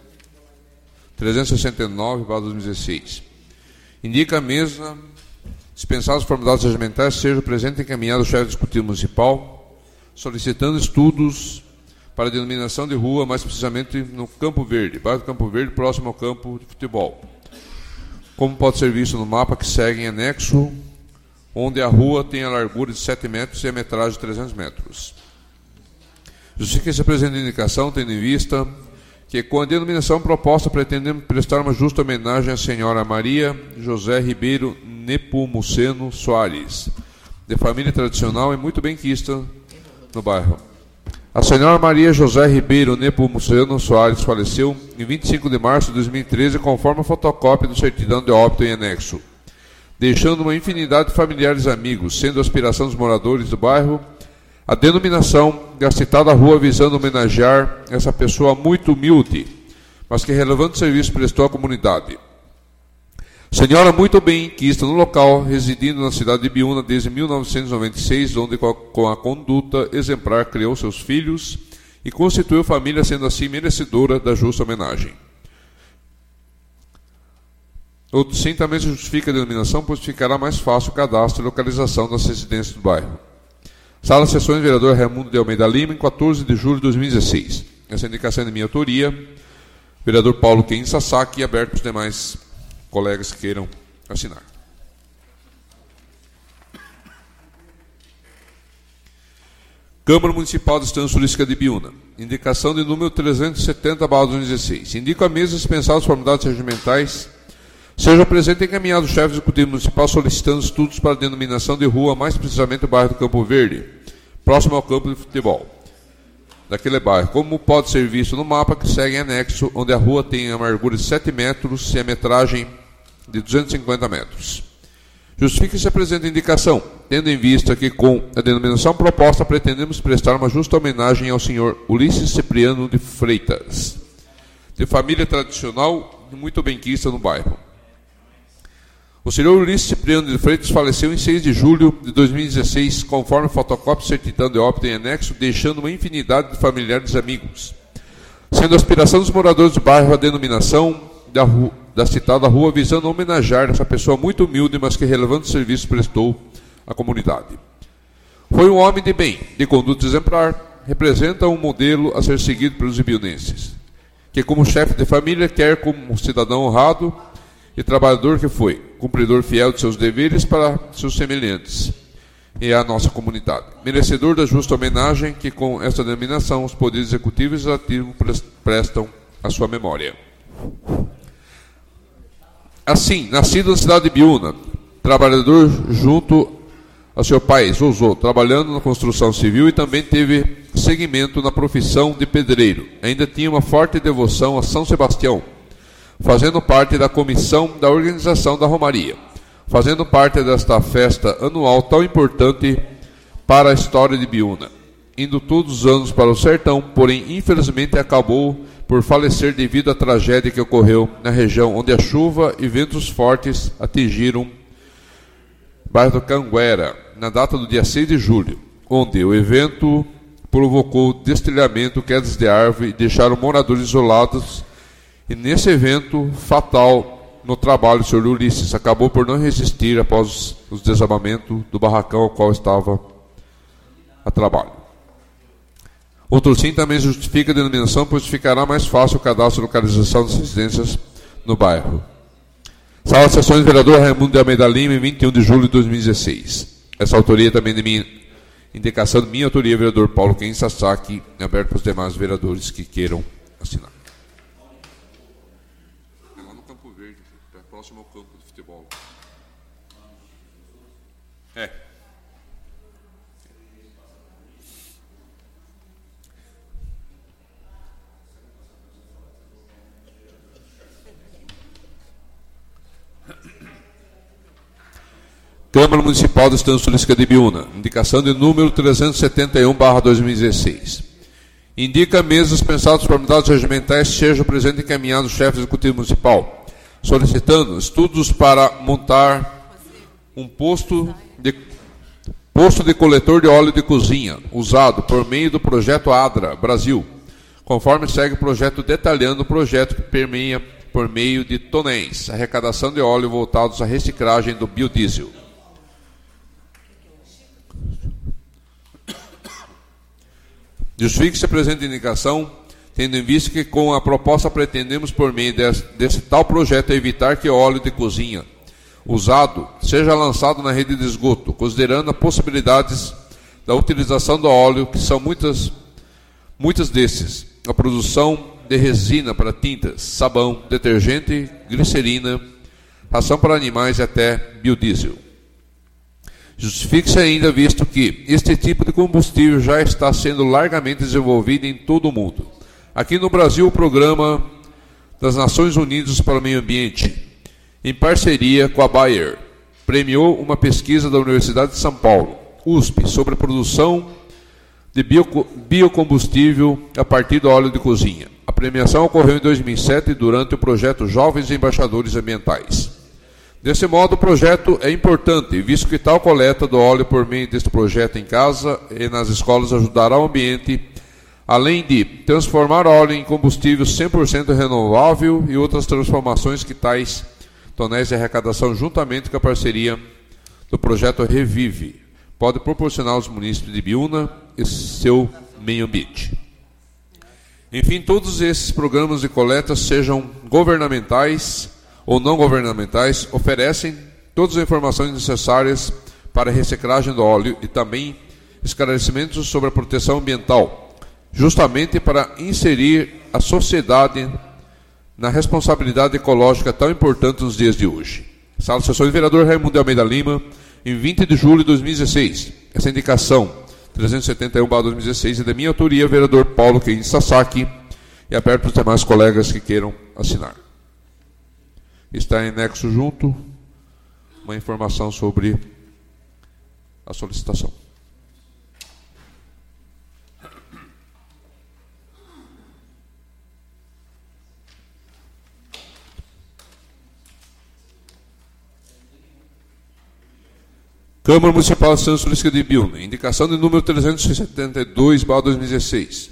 e sessenta e nove, barra dois mil e dezesseis. Indica a mesa, dispensadas as formalidades regimentais, seja presente e encaminhado ao chefe do executivo municipal, solicitando estudos para a denominação de rua, mais precisamente no Campo Verde, bairro do Campo Verde, próximo ao campo de futebol. Como pode ser visto no mapa que segue em anexo, onde a rua tem a largura de sete metros e a metragem de trezentos metros. Justifica-se a presente indicação, tendo em vista que, com a denominação proposta, pretendemos prestar uma justa homenagem à senhora Maria José Ribeiro Nepomuceno Soares, de família tradicional e muito benquista no bairro. A senhora Maria José Ribeiro Nepomuceno Soares faleceu em vinte e cinco de março de dois mil e treze, conforme a fotocópia do certidão de óbito em anexo, deixando uma infinidade de familiares e amigos, sendo a aspiração dos moradores do bairro a denominação da citada rua, visando homenagear essa pessoa muito humilde, mas que relevante serviço prestou à comunidade. Senhora muito benquista no local, residindo na cidade de Ibiúna desde mil novecentos e noventa e seis, onde com a conduta exemplar criou seus filhos e constituiu família, sendo assim merecedora da justa homenagem. Sim, também se justifica a denominação, pois ficará mais fácil o cadastro e localização das residências do bairro. Sala de Sessões, vereador Raimundo de Almeida Lima, em quatorze de julho de dois mil e dezesseis. Essa indicação é de minha autoria. Vereador Paulo Ken Sasaki, e aberto para os demais colegas que queiram assinar. Câmara Municipal de Estância Turística de Ibiúna. Indicação de número trezentos e setenta, barra dois mil e dezesseis. Indico a mesa dispensar as formalidades regimentais. Seja presente encaminhado o chefe do executivo municipal solicitando estudos para a denominação de rua, mais precisamente o bairro do Campo Verde, próximo ao campo de futebol daquele bairro, como pode ser visto no mapa que segue em anexo, onde a rua tem a largura de sete metros e a metragem de duzentos e cinquenta metros. Justifica-se a presente indicação, tendo em vista que, com a denominação proposta, pretendemos prestar uma justa homenagem ao senhor Ulisses Cipriano de Freitas, de família tradicional e muito benquista no bairro. O senhor Ulisses Cipriano de Freitas faleceu em seis de julho de dois mil e dezesseis, conforme fotocópia certidão de óbito em anexo, deixando uma infinidade de familiares e amigos, sendo a aspiração dos moradores do bairro a denominação da, rua, da citada rua, visando homenagear essa pessoa muito humilde, mas que relevante serviço prestou à comunidade. Foi um homem de bem, de conduta exemplar, representa um modelo a ser seguido pelos ibiunenses, que como chefe de família quer como cidadão honrado e trabalhador que foi, cumpridor fiel de seus deveres para seus semelhantes e a nossa comunidade, merecedor da justa homenagem que com esta denominação os poderes executivo e legislativo prestam à sua memória. Assim, nascido na cidade de Ibiúna, trabalhador junto ao seu pai, Zozô, trabalhando na construção civil e também teve seguimento na profissão de pedreiro. Ainda tinha uma forte devoção a São Sebastião, fazendo parte da comissão da organização da Romaria, fazendo parte desta festa anual tão importante para a história de Ibiúna, indo todos os anos para o sertão, porém, infelizmente, acabou por falecer devido à tragédia que ocorreu na região onde a chuva e ventos fortes atingiram o bairro do Canguera, na data do dia seis de julho, onde o evento provocou destelhamento, quedas de árvore e deixaram moradores isolados. E nesse evento fatal no trabalho, o senhor Ulisses acabou por não resistir após os desabamentos do barracão ao qual estava a trabalho. Outro sim também justifica a denominação, pois ficará mais fácil o cadastro e localização das residências no bairro. Sala de sessões, vereador Raimundo de Almeida Lima, em vinte e um de julho de dois mil e dezesseis. Essa autoria também de minha indicação de minha autoria, vereador Paulo Ken Sasaki, aberto para os demais vereadores que queiram assinar. É lá no Campo Verde, é próximo ao campo de futebol. É. Câmara Municipal do Estado Sulista de Ibiúna, indicação de número trezentos e setenta e um barra dois mil e dezesseis. Indica mesas pensadas para unidades regimentais seja o presente encaminhado ao chefe executivo municipal, solicitando estudos para montar um posto de, posto de coletor de óleo de cozinha, usado por meio do projeto ADRA Brasil, conforme segue o projeto detalhando o projeto que permeia por meio de tonéis, arrecadação de óleo voltados à reciclagem do biodiesel. Justifique-se a presente indicação, tendo em vista que com a proposta pretendemos, por meio desse, desse tal projeto, evitar que o óleo de cozinha usado seja lançado na rede de esgoto, considerando as possibilidades da utilização do óleo, que são muitas, muitas desses, a produção de resina para tintas, sabão, detergente, glicerina, ração para animais e até biodiesel. Justifique-se ainda, visto que este tipo de combustível já está sendo largamente desenvolvido em todo o mundo. Aqui no Brasil, o Programa das Nações Unidas para o Meio Ambiente, em parceria com a Bayer, premiou uma pesquisa da Universidade de São Paulo, U S P, sobre a produção de bio, biocombustível a partir do óleo de cozinha. A premiação ocorreu em dois mil e sete durante o projeto Jovens Embaixadores Ambientais. Desse modo, o projeto é importante, visto que tal coleta do óleo por meio deste projeto em casa e nas escolas ajudará o ambiente, além de transformar óleo em combustível cem por cento renovável e outras transformações que tais tonéis de arrecadação, juntamente com a parceria do projeto Revive, pode proporcionar aos municípios de Ibiúna e seu meio ambiente. Enfim, todos esses programas de coleta, sejam governamentais ou não governamentais, oferecem todas as informações necessárias para a reciclagem do óleo e também esclarecimentos sobre a proteção ambiental, justamente para inserir a sociedade na responsabilidade ecológica tão importante nos dias de hoje. Sala de sessões, vereador Raimundo de Almeida Lima, em vinte de julho de dois mil e dezesseis. Essa indicação, trezentos e setenta e um barra dois mil e dezesseis, é da minha autoria, vereador Paulo Ken Sasaki, e aberto para os demais colegas que queiram assinar. Está em anexo junto uma informação sobre a solicitação. Câmara Municipal de São Sulista de Ibiúna, indicação de número trezentos e setenta e dois barra dois mil e dezesseis.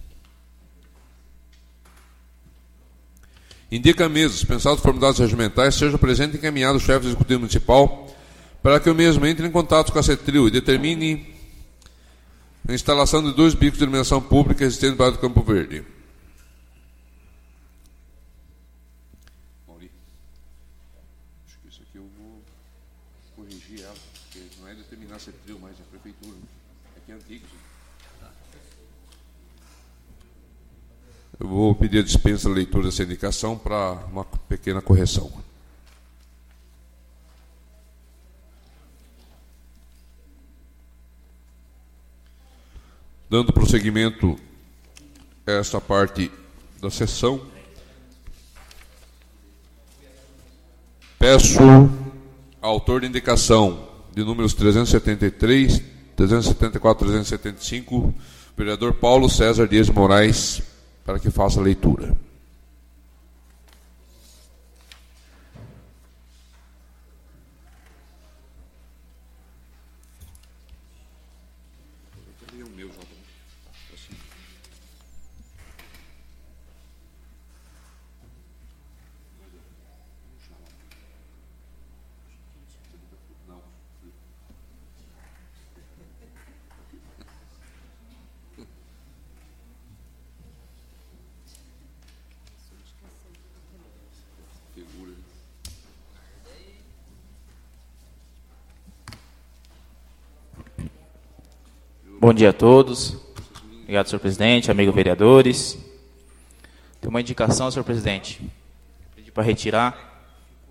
Indica mesas, pensados por unidades regimentais, seja presente e encaminhado o chefe executivo municipal para que o mesmo entre em contato com a CETRIL e determine a instalação de dois bicos de iluminação pública existentes no bairro do Campo Verde. Mauri, acho que isso aqui eu vou corrigir ela, porque não é determinar a CETRIL, mas é a prefeitura. Aqui é antigo. Eu vou pedir a dispensa da leitura dessa indicação para uma pequena correção. Dando prosseguimento a esta parte da sessão, peço ao autor da indicação de números trezentos e setenta e três, trezentos e setenta e quatro, trezentos e setenta e cinco, vereador Paulo César Dias Moraes, para que faça a leitura. Bom dia a todos. Obrigado, senhor presidente, amigos vereadores. Tem uma indicação, senhor presidente. Pedi para retirar.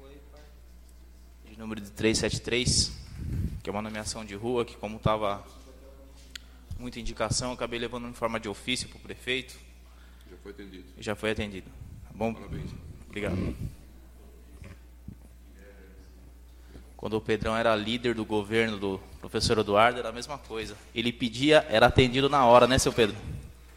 De número de trezentos e setenta e três, que é uma nomeação de rua, que como estava muita indicação, eu acabei levando em forma de ofício para o prefeito. Já foi atendido. Já foi atendido. Tá bom? Parabéns. Obrigado. Quando o Pedrão era líder do governo do professor Eduardo, era a mesma coisa. Ele pedia, era atendido na hora, né, seu Pedro?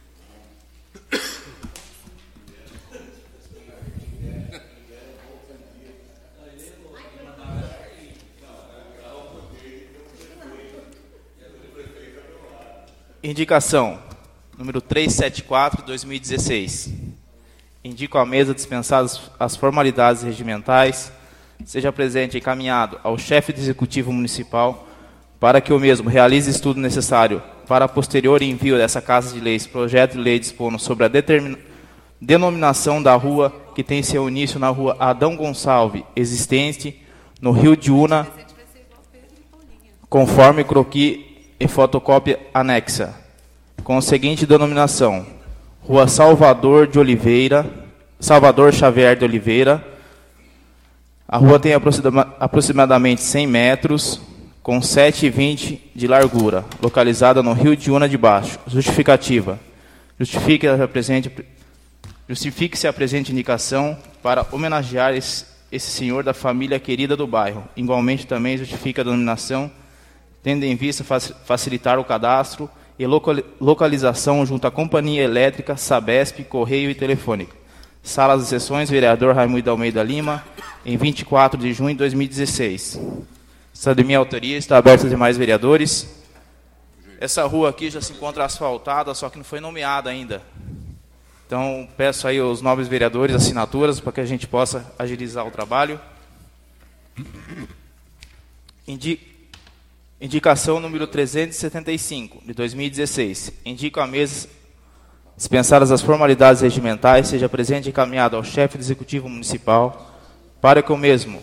Indicação, número trezentos e setenta e quatro, dois mil e dezesseis. Indico à mesa dispensadas as formalidades regimentais, seja presente e encaminhado ao chefe do Executivo Municipal para que o mesmo realize estudo necessário para posterior envio dessa Casa de Leis, projeto de lei dispondo sobre a determin... denominação da rua que tem seu início na rua Adão Gonçalves, existente no Rio de Una, conforme croquis e fotocópia anexa, com a seguinte denominação: Rua Salvador de Oliveira, Salvador Xavier de Oliveira. A rua tem aproxima, aproximadamente cem metros, com sete e vinte de largura, localizada no Rio de Una de Baixo. Justificativa. Justifique-se a presente, justifique-se a presente indicação para homenagear esse, esse senhor da família querida do bairro. Igualmente também justifica a denominação, tendo em vista facilitar o cadastro e localização junto à Companhia Elétrica, Sabesp, Correio e Telefônica. Sala de Sessões, vereador Raimundo Almeida Lima, em vinte e quatro de junho de dois mil e dezesseis. Está de minha autoria, está aberta aos demais vereadores. Essa rua aqui já se encontra asfaltada, só que não foi nomeada ainda. Então, peço aí aos nobres vereadores assinaturas para que a gente possa agilizar o trabalho. Indi... Indicação número trezentos e setenta e cinco, de dois mil e dezesseis. Indico à mesa dispensadas as formalidades regimentais, seja presente e encaminhado ao chefe do Executivo Municipal para que o mesmo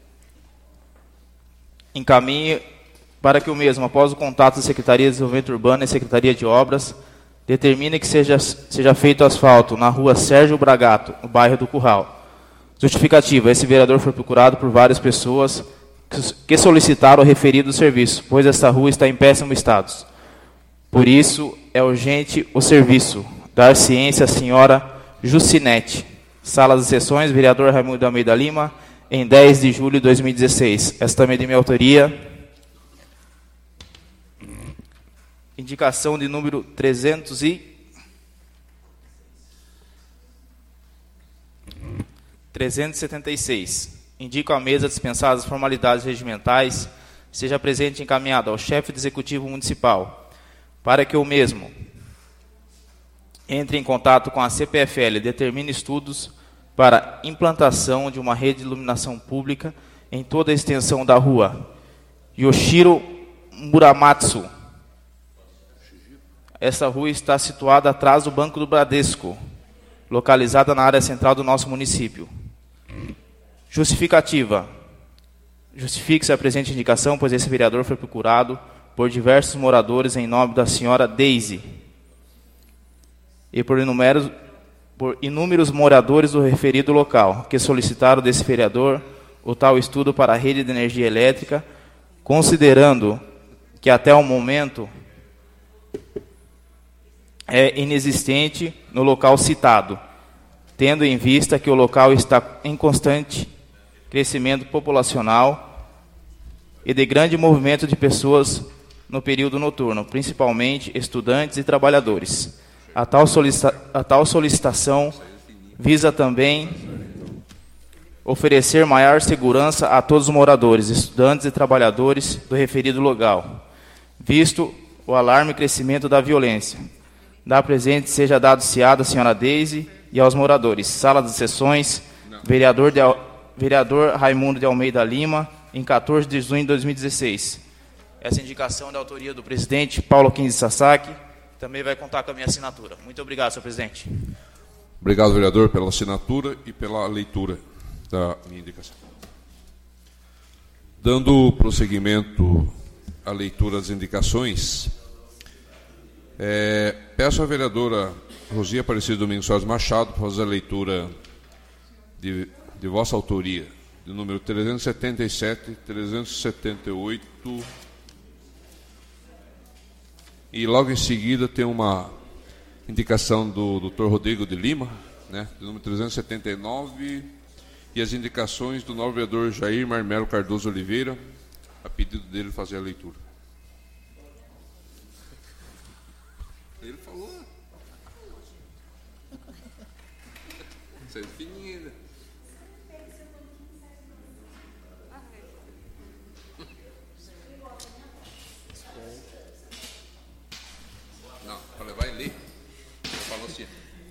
encaminhe, para que o mesmo, após o contato da Secretaria de Desenvolvimento Urbano e Secretaria de Obras, determine que seja, seja feito asfalto na rua Sérgio Bragato, no bairro do Curral. Justificativa: esse vereador foi procurado por várias pessoas que solicitaram o referido serviço, pois esta rua está em péssimo estado. Por isso, é urgente o serviço. Dar ciência à senhora Jucinete. Sala de Sessões, vereador Raimundo Almeida Lima, em dez de julho de dois mil e dezesseis. Esta também é de minha autoria. Indicação de número trezentos e... trezentos e setenta e seis. Indico à mesa dispensadas as formalidades regimentais, seja presente e encaminhado ao chefe do Executivo Municipal, para que o mesmo entre em contato com a C P F L e determine estudos para implantação de uma rede de iluminação pública em toda a extensão da rua Yoshiro Muramatsu. Essa rua está situada atrás do Banco do Bradesco, localizada na área central do nosso município. Justificativa. Justifique-se a presente indicação, pois esse vereador foi procurado por diversos moradores em nome da senhora Daisy e por inúmeros, por inúmeros moradores do referido local, que solicitaram desse vereador o tal estudo para a rede de energia elétrica, considerando que até o momento é inexistente no local citado, tendo em vista que o local está em constante crescimento populacional e de grande movimento de pessoas no período noturno, principalmente estudantes e trabalhadores. A tal, solicita a tal solicitação visa também oferecer maior segurança a todos os moradores, estudantes e trabalhadores do referido local, visto o alarme e crescimento da violência. Da presente seja dado ciado à senhora Deise e aos moradores. Sala das sessões, vereador, de, vereador Raimundo de Almeida Lima, em quatorze de junho de dois mil e dezesseis. Essa indicação é da autoria do presidente Paulo Quinze Sasaki, também vai contar com a minha assinatura. Muito obrigado, senhor presidente. Obrigado, vereador, pela assinatura e pela leitura da minha indicação. Dando prosseguimento à leitura das indicações, é, peço à vereadora Rosia Aparecida Domingos Soares Machado para fazer a leitura de, de vossa autoria, do número trezentos e setenta e sete, trezentos e setenta e oito, e logo em seguida tem uma indicação do doutor Rodrigo de Lima, né, do número trezentos e setenta e nove, e as indicações do novo vereador Jair Marmelo Cardoso Oliveira, a pedido dele fazer a leitura. Ele falou. Você é fininho ainda. Não, para levar e ler. Eu falo assim.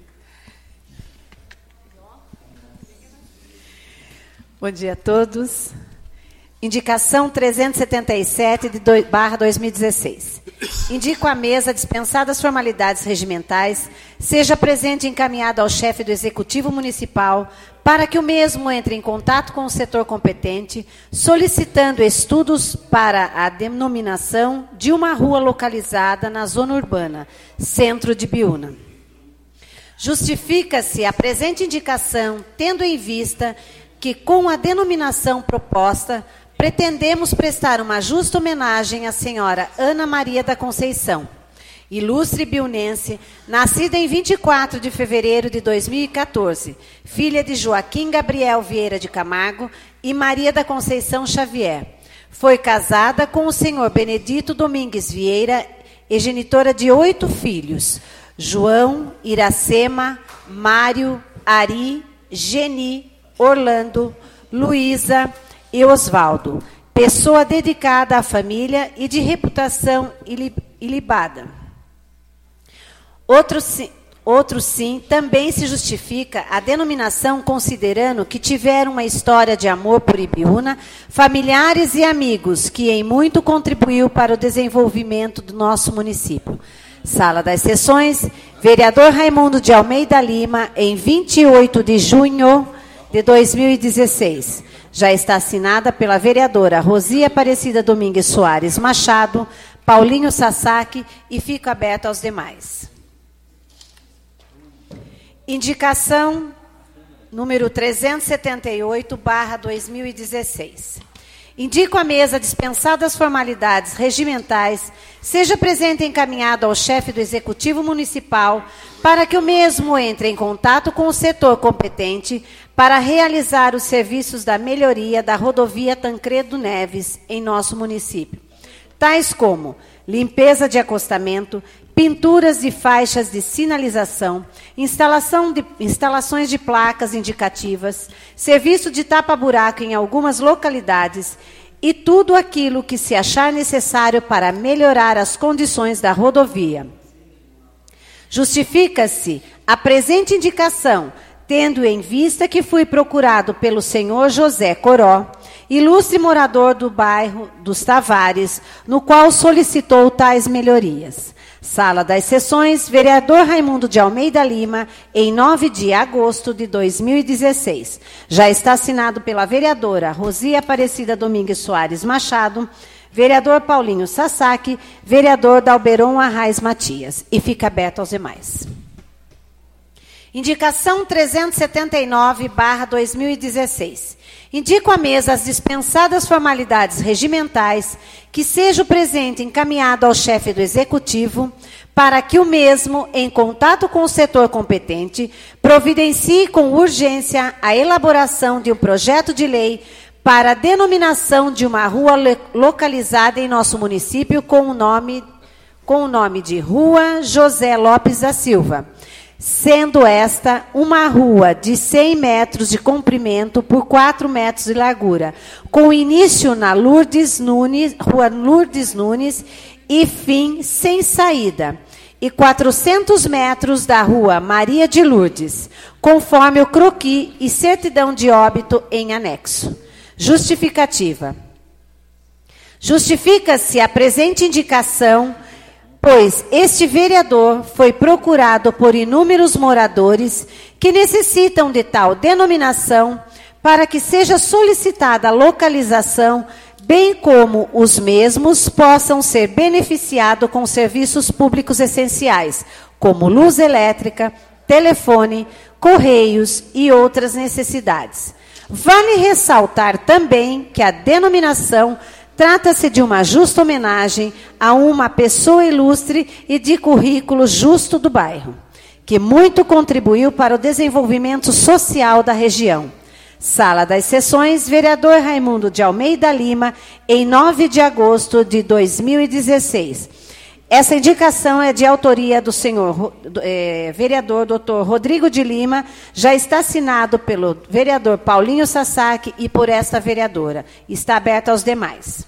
Bom dia a todos. Indicação trezentos e setenta e sete, de barra dois mil e dezesseis. Indico à mesa, dispensadas formalidades regimentais, seja presente e encaminhado ao chefe do Executivo Municipal para que o mesmo entre em contato com o setor competente, solicitando estudos para a denominação de uma rua localizada na zona urbana, centro de Biúna. Justifica-se a presente indicação, tendo em vista que, com a denominação proposta, pretendemos prestar uma justa homenagem à senhora Ana Maria da Conceição, ilustre biunense, nascida em vinte e quatro de fevereiro de dois mil e quatorze, filha de Joaquim Gabriel Vieira de Camargo e Maria da Conceição Xavier. Foi casada com o senhor Benedito Domingues Vieira e genitora de oito filhos: João, Iracema, Mário, Ari, Geni, Orlando, Luísa e Osvaldo, pessoa dedicada à família e de reputação ilibada. Outro sim, outro sim, também se justifica a denominação considerando que tiveram uma história de amor por Ibiúna, familiares e amigos, que em muito contribuiu para o desenvolvimento do nosso município. Sala das Sessões, vereador Raimundo de Almeida Lima, em vinte e oito de junho de dois mil e dezesseis. Já está assinada pela vereadora Rosia Aparecida Domingues Soares Machado, Paulinho Sasaki, e fica aberto aos demais. Indicação número trezentos e setenta e oito, barra dois mil e dezesseis. Indico à mesa, dispensadas formalidades regimentais, seja presente e encaminhado ao chefe do Executivo Municipal para que o mesmo entre em contato com o setor competente para realizar os serviços da melhoria da rodovia Tancredo Neves em nosso município, tais como limpeza de acostamento, pinturas de faixas de sinalização, instalação de, instalações de placas indicativas, serviço de tapa-buraco em algumas localidades e tudo aquilo que se achar necessário para melhorar as condições da rodovia. Justifica-se a presente indicação, tendo em vista que fui procurado pelo senhor José Coró, ilustre morador do bairro dos Tavares, no qual solicitou tais melhorias. Sala das Sessões, vereador Raimundo de Almeida Lima, em nove de agosto de dois mil e dezesseis. Já está assinado pela vereadora Rosia Aparecida Domingues Soares Machado, vereador Paulinho Sasaki, vereador Dalberon Arraes Matias. E fica aberto aos demais. Indicação trezentos e setenta e nove, barra dois mil e dezesseis. Indico à mesa as dispensadas formalidades regimentais que seja o presente encaminhado ao chefe do Executivo para que o mesmo, em contato com o setor competente, providencie com urgência a elaboração de um projeto de lei para a denominação de uma rua localizada em nosso município com o nome, com o nome de Rua José Lopes da Silva, sendo esta uma rua de cem metros de comprimento por quatro metros de largura, com início na Lourdes Nunes, Rua Lourdes Nunes e fim sem saída, e quatrocentos metros da Rua Maria de Lourdes, conforme o croquis e certidão de óbito em anexo. Justificativa. Justifica-se a presente indicação, pois este vereador foi procurado por inúmeros moradores que necessitam de tal denominação para que seja solicitada a localização, bem como os mesmos possam ser beneficiados com serviços públicos essenciais, como luz elétrica, telefone, correios e outras necessidades. Vale ressaltar também que a denominação trata-se de uma justa homenagem a uma pessoa ilustre e de currículo justo do bairro, que muito contribuiu para o desenvolvimento social da região. Sala das Sessões, vereador Raimundo de Almeida Lima, em nove de agosto de dois mil e dezesseis. Essa indicação é de autoria do senhor é, vereador doutor Rodrigo de Lima, já está assinado pelo vereador Paulinho Sasaki e por esta vereadora. Está aberto aos demais.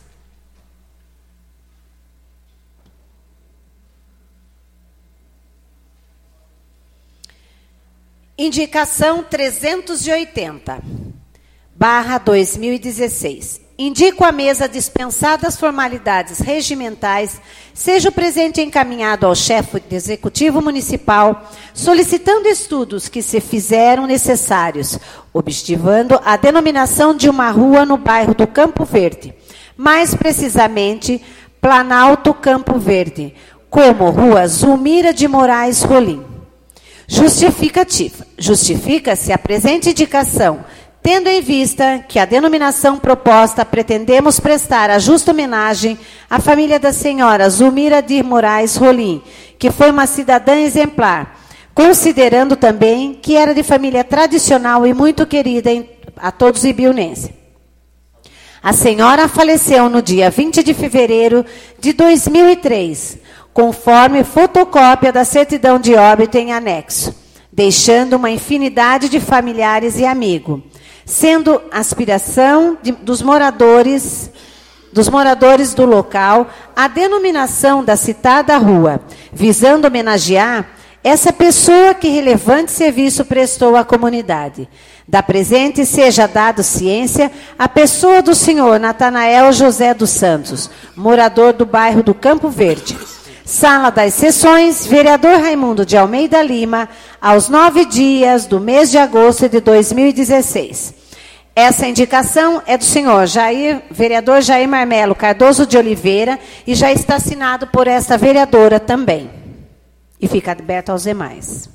Indicação trezentos e oitenta, barra dois mil e dezesseis. Indico à mesa dispensadas formalidades regimentais, seja o presente encaminhado ao chefe do Executivo Municipal, solicitando estudos que se fizeram necessários, objetivando a denominação de uma rua no bairro do Campo Verde, mais precisamente, Planalto Campo Verde, como Rua Zulmira de Moraes Rolim. Justificativa. Justifica-se a presente indicação, tendo em vista que a denominação proposta pretendemos prestar a justa homenagem à família da senhora Zulmira de Moraes Rolim, que foi uma cidadã exemplar, considerando também que era de família tradicional e muito querida em, a todos os ibiunenses. A senhora faleceu no dia vinte de fevereiro de dois mil e três, conforme fotocópia da certidão de óbito em anexo, deixando uma infinidade de familiares e amigos, sendo aspiração de, dos moradores dos moradores do local a denominação da citada rua, visando homenagear essa pessoa que relevante serviço prestou à comunidade. Da presente seja dado ciência à pessoa do senhor Natanael José dos Santos, morador do bairro do Campo Verde. Sala das Sessões, vereador Raimundo de Almeida Lima, aos nove dias do mês de agosto de dois mil e dezesseis. Essa indicação é do senhor Jair, vereador Jair Marmelo Cardoso de Oliveira, e já está assinado por esta vereadora também. E fica aberto aos demais.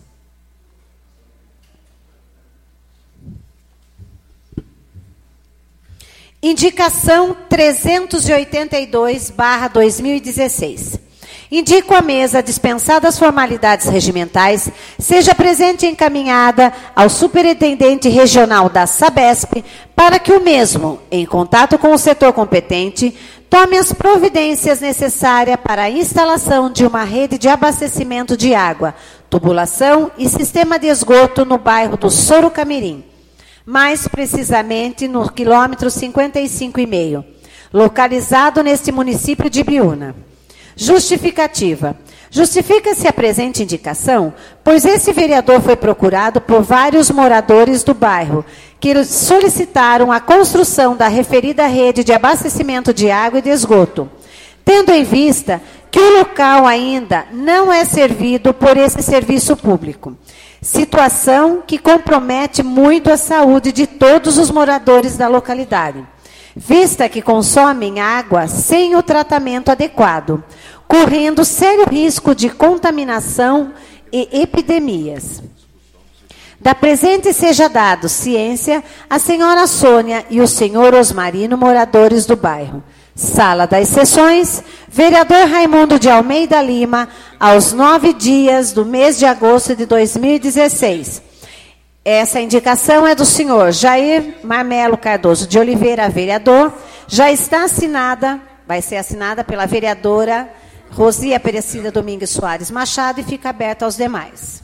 Indicação trezentos e oitenta e dois, barra dois mil e dezesseis. Indico à mesa dispensadas formalidades regimentais, seja presente e encaminhada ao superintendente regional da Sabesp, para que o mesmo, em contato com o setor competente, tome as providências necessárias para a instalação de uma rede de abastecimento de água, tubulação e sistema de esgoto no bairro do Sorocamirim, mais precisamente no quilômetro cinquenta e cinco e meio, localizado neste município de Ibiúna. Justificativa. Justifica-se a presente indicação, pois esse vereador foi procurado por vários moradores do bairro, que solicitaram a construção da referida rede de abastecimento de água e de esgoto, tendo em vista que o local ainda não é servido por esse serviço público, situação que compromete muito a saúde de todos os moradores da localidade, vista que consomem água sem o tratamento adequado, correndo sério risco de contaminação e epidemias. Da presente seja dado ciência à senhora Sônia e o senhor Osmarino, moradores do bairro. Sala das Sessões, vereador Raimundo de Almeida Lima, aos nove dias do mês de agosto de dois mil e dezesseis. Essa indicação é do senhor Jair Marmelo Cardoso de Oliveira, vereador. Já está assinada, vai ser assinada pela vereadora Rosi Aparecida Domingues Soares Machado, e fica aberto aos demais.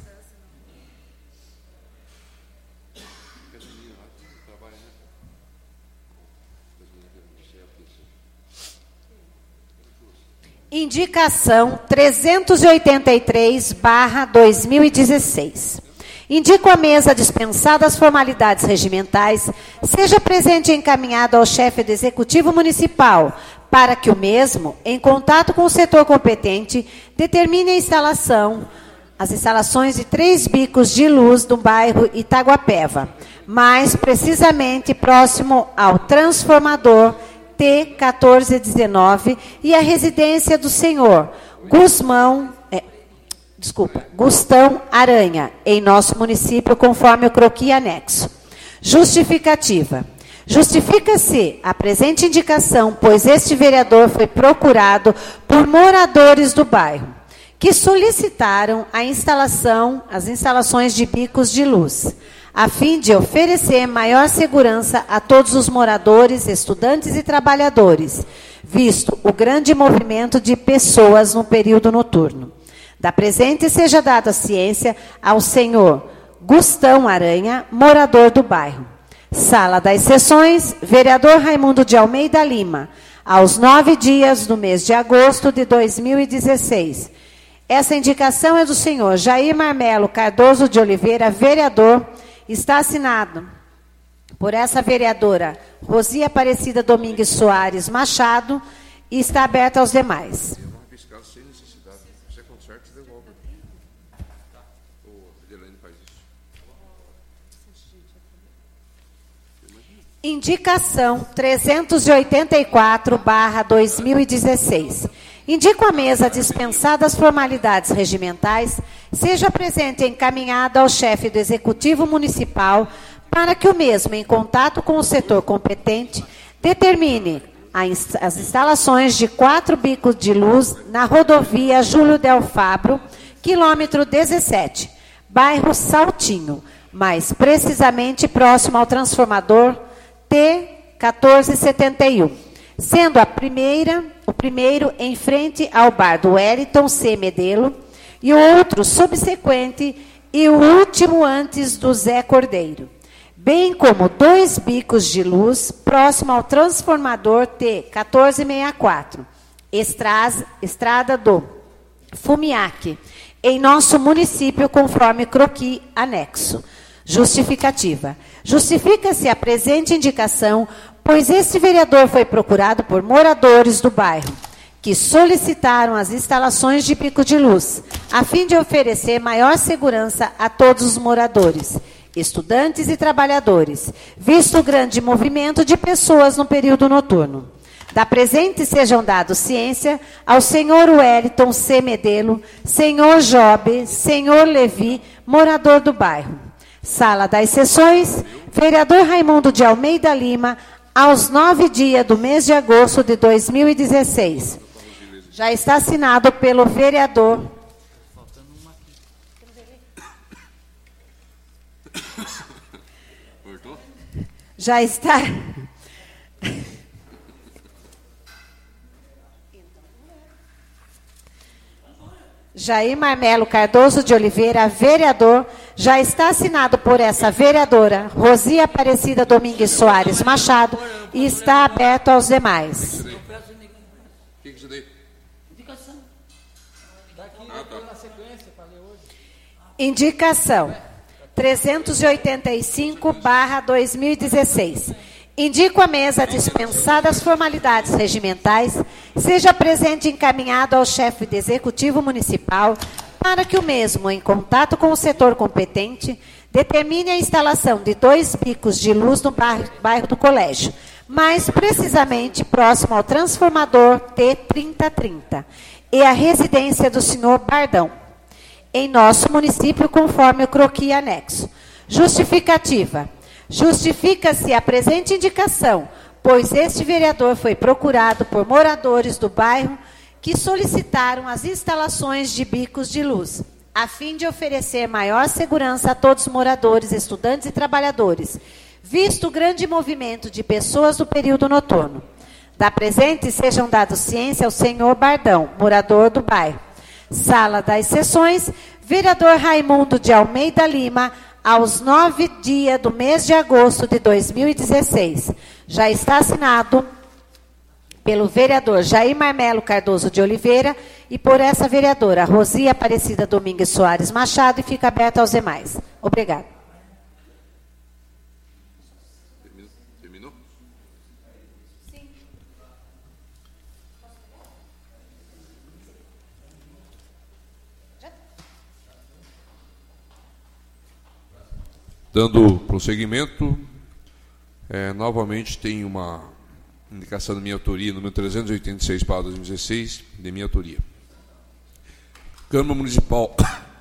Indicação trezentos e oitenta e três barra dois mil e dezesseis. Indico a mesa dispensada as formalidades regimentais, seja presente e encaminhado ao chefe do Executivo Municipal, para que o mesmo, em contato com o setor competente, determine a instalação, as instalações de três bicos de luz no bairro Itaguapeva, mais precisamente próximo ao transformador T quatorze dezenove e a residência do senhor Gusmão, é, desculpa, Gustão Aranha, em nosso município, conforme o croquis anexo. Justificativa. Justifica-se a presente indicação, pois este vereador foi procurado por moradores do bairro, que solicitaram a instalação, as instalações de bicos de luz, a fim de oferecer maior segurança a todos os moradores, estudantes e trabalhadores, visto o grande movimento de pessoas no período noturno. Da presente seja dada ciência ao senhor Gustão Aranha, morador do bairro. Sala das Sessões, vereador Raimundo de Almeida Lima, aos nove dias do mês de agosto de dois mil e dezesseis. Essa indicação é do senhor Jair Marmelo Cardoso de Oliveira, vereador. Está assinado por essa vereadora Rosi Aparecida Domingues Soares Machado e está aberto aos demais. Eu vou fiscal sem necessidade. Você conserta e devolve. O Adelane faz isso. Indicação trezentos e oitenta e quatro barra dois mil e dezesseis. Indico a mesa dispensada as formalidades regimentais, seja presente e encaminhada ao chefe do Executivo Municipal, para que o mesmo, em contato com o setor competente, determine as instalações de quatro bicos de luz na rodovia Júlio Del Fabro, quilômetro dezessete, bairro Saltinho, mais precisamente próximo ao transformador T quatorze setenta e um. Sendo a primeira, o primeiro em frente ao bar do Wellington C. Medelo, e o outro subsequente e o último antes do Zé Cordeiro, bem como dois bicos de luz próximo ao transformador T quatorze sessenta e quatro, estrada, estrada do Fumiaque, em nosso município, conforme croquis anexo. Justificativa. Justifica-se a presente indicação, pois este vereador foi procurado por moradores do bairro, que solicitaram as instalações de bico de luz, a fim de oferecer maior segurança a todos os moradores, estudantes e trabalhadores, visto o grande movimento de pessoas no período noturno. Da presente sejam dados ciência ao senhor Wellington C. Medelo, senhor Jobe, senhor Levi, morador do bairro. Sala das Sessões, vereador Raimundo de Almeida Lima, aos nove dias do mês de agosto de dois mil e dezesseis. Já está assinado pelo vereador. Já está. Jair Marmelo Cardoso de Oliveira, vereador, já está assinado por essa vereadora Rosi Aparecida Domingues Soares Machado e está aberto aos demais. O que é isso daí? Indicação trezentos e oitenta e cinco barra dois mil e dezesseis. Indico a mesa dispensada as formalidades regimentais, seja presente e encaminhado ao chefe de Executivo Municipal, para que o mesmo, em contato com o setor competente, determine a instalação de dois bicos de luz no bairro, bairro do Colégio, mais precisamente próximo ao transformador T trinta trinta, e a residência do senhor Bardão, em nosso município, conforme o croquis anexo. Justificativa. Justifica-se a presente indicação, pois este vereador foi procurado por moradores do bairro que solicitaram as instalações de bicos de luz, a fim de oferecer maior segurança a todos os moradores, estudantes e trabalhadores, visto o grande movimento de pessoas no período noturno. Da presente sejam dados ciência ao senhor Bardão, morador do bairro. Sala das sessões, vereador Raimundo de Almeida Lima, aos nove dias do mês de agosto de dois mil e dezesseis. Já está assinado pelo vereador Jair Marmelo Cardoso de Oliveira e por essa vereadora Rosia Aparecida Domingues Soares Machado, e fica aberto aos demais. Obrigada. Terminou? Sim. Dando prosseguimento, é, novamente tem uma indicação da minha autoria, número trezentos e oitenta e seis, para dois mil e dezesseis, de minha autoria. Câmara Municipal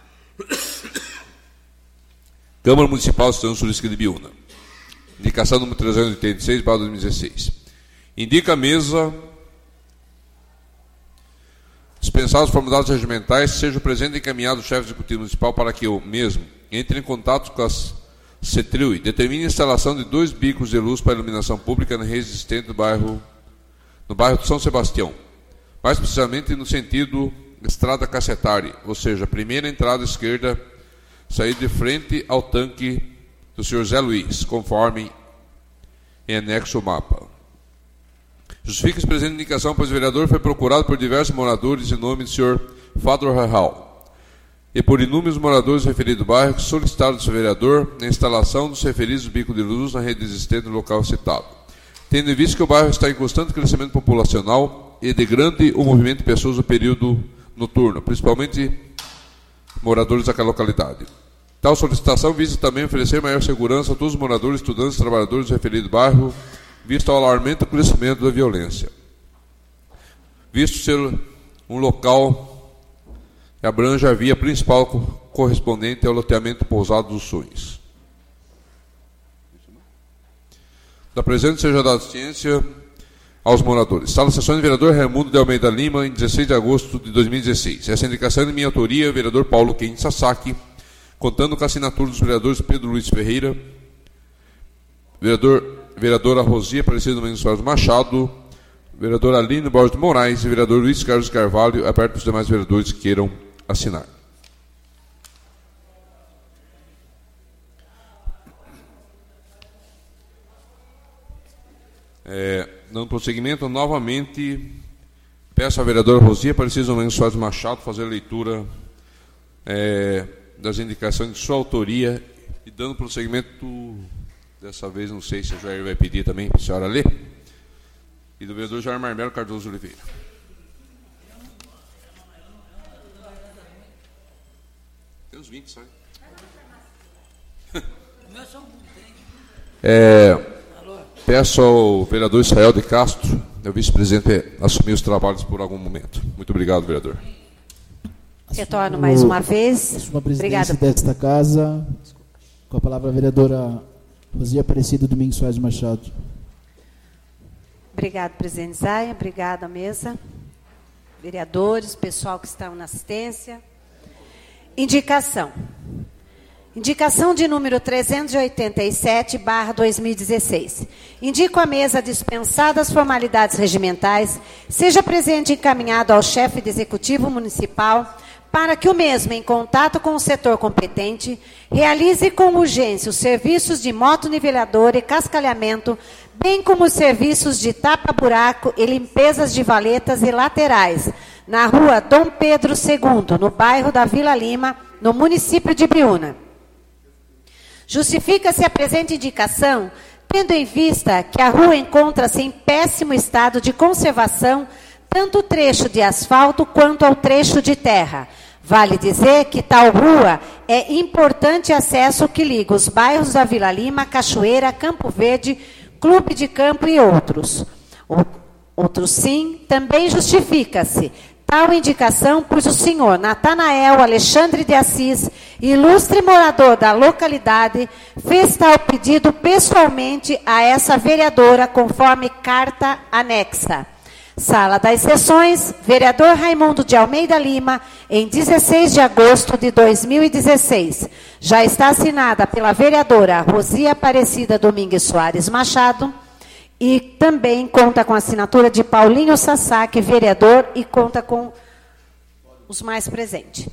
Câmara Municipal de Estância Turística de Biúna. Indicação número trezentos e oitenta e seis, para dois mil e dezesseis. Indica a mesa dispensados as formalidades regimentais, seja presente e encaminhado o chefe executivo municipal para que eu mesmo entre em contato com as CETRIL e determine a instalação de dois bicos de luz para iluminação pública na rede existente do bairro, no bairro de São Sebastião, mais precisamente no sentido Estrada Cacetari, ou seja, a primeira entrada esquerda, sair de frente ao tanque do senhor Zé Luiz, conforme em anexo o mapa. Justifica-se presente indicação, pois o vereador foi procurado por diversos moradores em nome do senhor Fador Rahal e por inúmeros moradores referidos do bairro que solicitaram do seu vereador a instalação dos referidos bicos de luz na rede existente no local citado. Tendo em vista que o bairro está em constante crescimento populacional e de grande o movimento de pessoas no período noturno, principalmente moradores daquela localidade. Tal solicitação visa também oferecer maior segurança a todos os moradores, estudantes e trabalhadores do referido bairro, visto o alarmante crescimento da violência. Visto ser um local que abrange a via principal correspondente ao loteamento Pousado dos Sonhos. Da presente seja dada ciência aos moradores. Sala de sessões do vereador Raimundo de Almeida Lima, em dezesseis de agosto de dois mil e dezesseis. Essa indicação é de minha autoria, vereador Paulo Ken Sasaki, contando com a assinatura dos vereadores Pedro Luiz Ferreira, vereador, vereadora Rosia Aparecida Domingues Soares Machado, vereador Aline Borges de Moraes e vereador Luiz Carlos Carvalho, aberto os demais vereadores que queiram assinar. É, dando prosseguimento, novamente peço à vereadora Rosia Aparecida Domingues Soares Machado fazer a leitura é, das indicações de sua autoria e dando prosseguimento, dessa vez não sei se a Jair vai pedir também para a senhora ler, e do vereador Jair Marmelo Cardoso de Oliveira. Tem uns vinte, sabe? É, peço ao vereador Israel de Castro, o vice-presidente, assumir os trabalhos por algum momento. Muito obrigado, vereador. Retorno mais uma vez. Assumo a presidência Obrigada. desta casa. Com a palavra a vereadora Rosia Aparecida Domingues Soares Machado. Obrigado, presidente Zaia. Obrigada, mesa. Vereadores, pessoal que estão na assistência. Indicação. Indicação de número trezentos e oitenta e sete, barra dois mil e dezesseis. Indico a mesa dispensadas as formalidades regimentais, seja presente e encaminhado ao chefe de executivo municipal, para que o mesmo, em contato com o setor competente, realize com urgência os serviços de motonivelador e cascalhamento, bem como os serviços de tapa-buraco e limpezas de valetas e laterais, na rua Dom Pedro segundo, no bairro da Vila Lima, no município de Biúna. Justifica-se a presente indicação, tendo em vista que a rua encontra-se em péssimo estado de conservação, tanto o trecho de asfalto quanto ao trecho de terra. Vale dizer que tal rua é importante acesso que liga os bairros da Vila Lima, Cachoeira, Campo Verde, Clube de Campo e outros. Outros sim, também justifica-se tal indicação, pois o senhor Natanael Alexandre de Assis, ilustre morador da localidade, fez tal pedido pessoalmente a essa vereadora, conforme carta anexa. Sala das sessões, vereador Raimundo de Almeida Lima, em dezesseis de agosto de dois mil e dezesseis. Já está assinada pela vereadora Rosia Aparecida Domingues Soares Machado E também conta com a assinatura de Paulinho Sasaki, vereador, e conta com os mais presentes.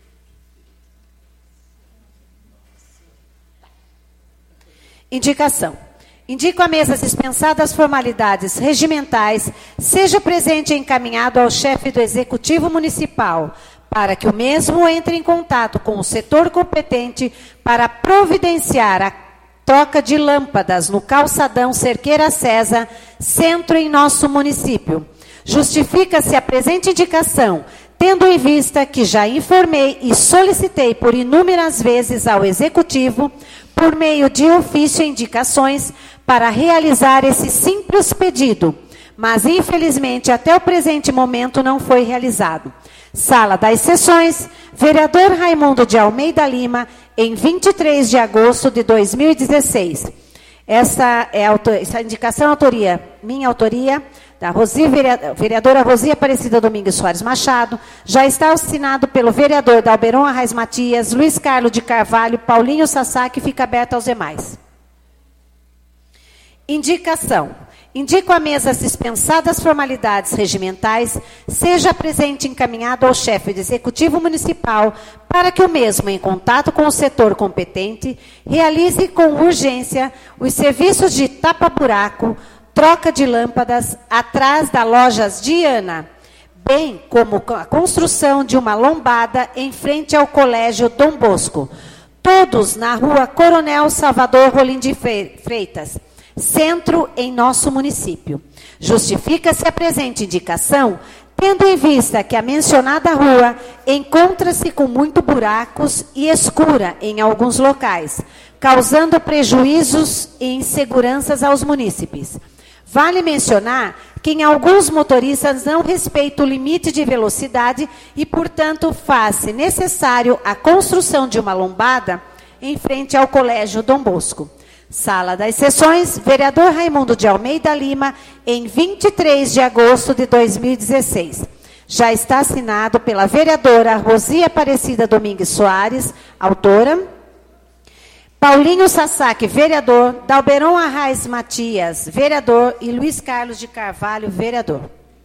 Indicação. Indico a mesa dispensada as formalidades regimentais, seja presente e encaminhado ao chefe do Executivo Municipal, para que o mesmo entre em contato com o setor competente para providenciar a troca de lâmpadas no calçadão Cerqueira César, centro em nosso município. Justifica-se a presente indicação, tendo em vista que já informei e solicitei por inúmeras vezes ao Executivo, por meio de ofício e indicações, para realizar esse simples pedido, mas infelizmente até o presente momento não foi realizado. Sala das Sessões, vereador Raimundo de Almeida Lima, em vinte e três de agosto de dois mil e dezesseis. Essa, é a, essa indicação é autoria, minha autoria, da Rosi, vereadora Rosi Aparecida Domingues Soares Machado, já está assinado pelo vereador Dalberon Arraes Matias, Luiz Carlos de Carvalho, Paulinho Sasaki, fica aberto aos demais. Indicação. Indico a mesa dispensadas formalidades regimentais, seja presente encaminhado ao chefe do Executivo Municipal, para que o mesmo, em contato com o setor competente, realize com urgência os serviços de tapa-buraco, troca de lâmpadas atrás da Lojas Diana, bem como a construção de uma lombada em frente ao Colégio Dom Bosco, todos na rua Coronel Salvador Rolim de Freitas, centro em nosso município. Justifica-se a presente indicação, tendo em vista que a mencionada rua encontra-se com muitos buracos e escura em alguns locais, causando prejuízos e inseguranças aos munícipes. Vale mencionar que em alguns motoristas não respeitam o limite de velocidade e, portanto, faz-se necessário a construção de uma lombada em frente ao Colégio Dom Bosco. Sala das Sessões, vereador Raimundo de Almeida Lima, em vinte e três de agosto de dois mil e dezesseis. Já está assinado pela vereadora Rosi Aparecida Domingues Soares, autora, Paulinho Sasaki, vereador, Dalberon Arraes Matias, vereador, e Luiz Carlos de Carvalho, vereador.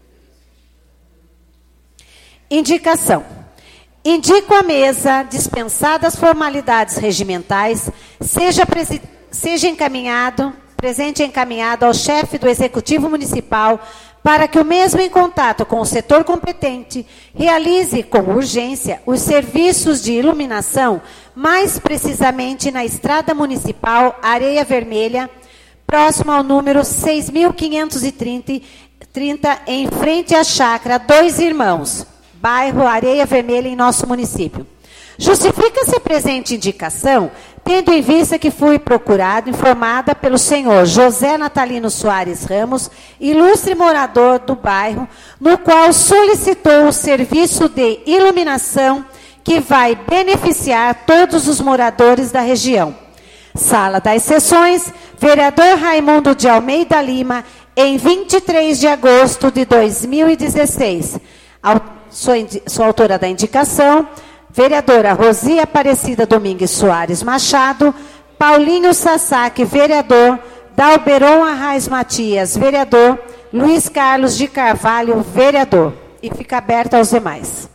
Indicação. Indico a mesa, dispensadas formalidades regimentais, seja presidente, seja encaminhado, presente encaminhado ao chefe do Executivo Municipal, para que o mesmo, em contato com o setor competente, realize com urgência os serviços de iluminação, mais precisamente na Estrada Municipal Areia Vermelha, próximo ao número seis mil quinhentos e trinta, em frente à chácara Dois Irmãos, bairro Areia Vermelha, em nosso município. Justifica-se a presente indicação, tendo em vista que fui procurado, informada pelo senhor José Natalino Soares Ramos, ilustre morador do bairro, no qual solicitou o serviço de iluminação que vai beneficiar todos os moradores da região. Sala das Sessões, vereador Raimundo de Almeida Lima, em vinte e três de agosto de dois mil e dezesseis. Sou, sou autora da indicação, vereadora Rosi Aparecida Domingues Soares Machado, Paulinho Sasaki, vereador, Dalberon Arraes Matias, vereador, Luiz Carlos de Carvalho, vereador. E fica aberta aos demais.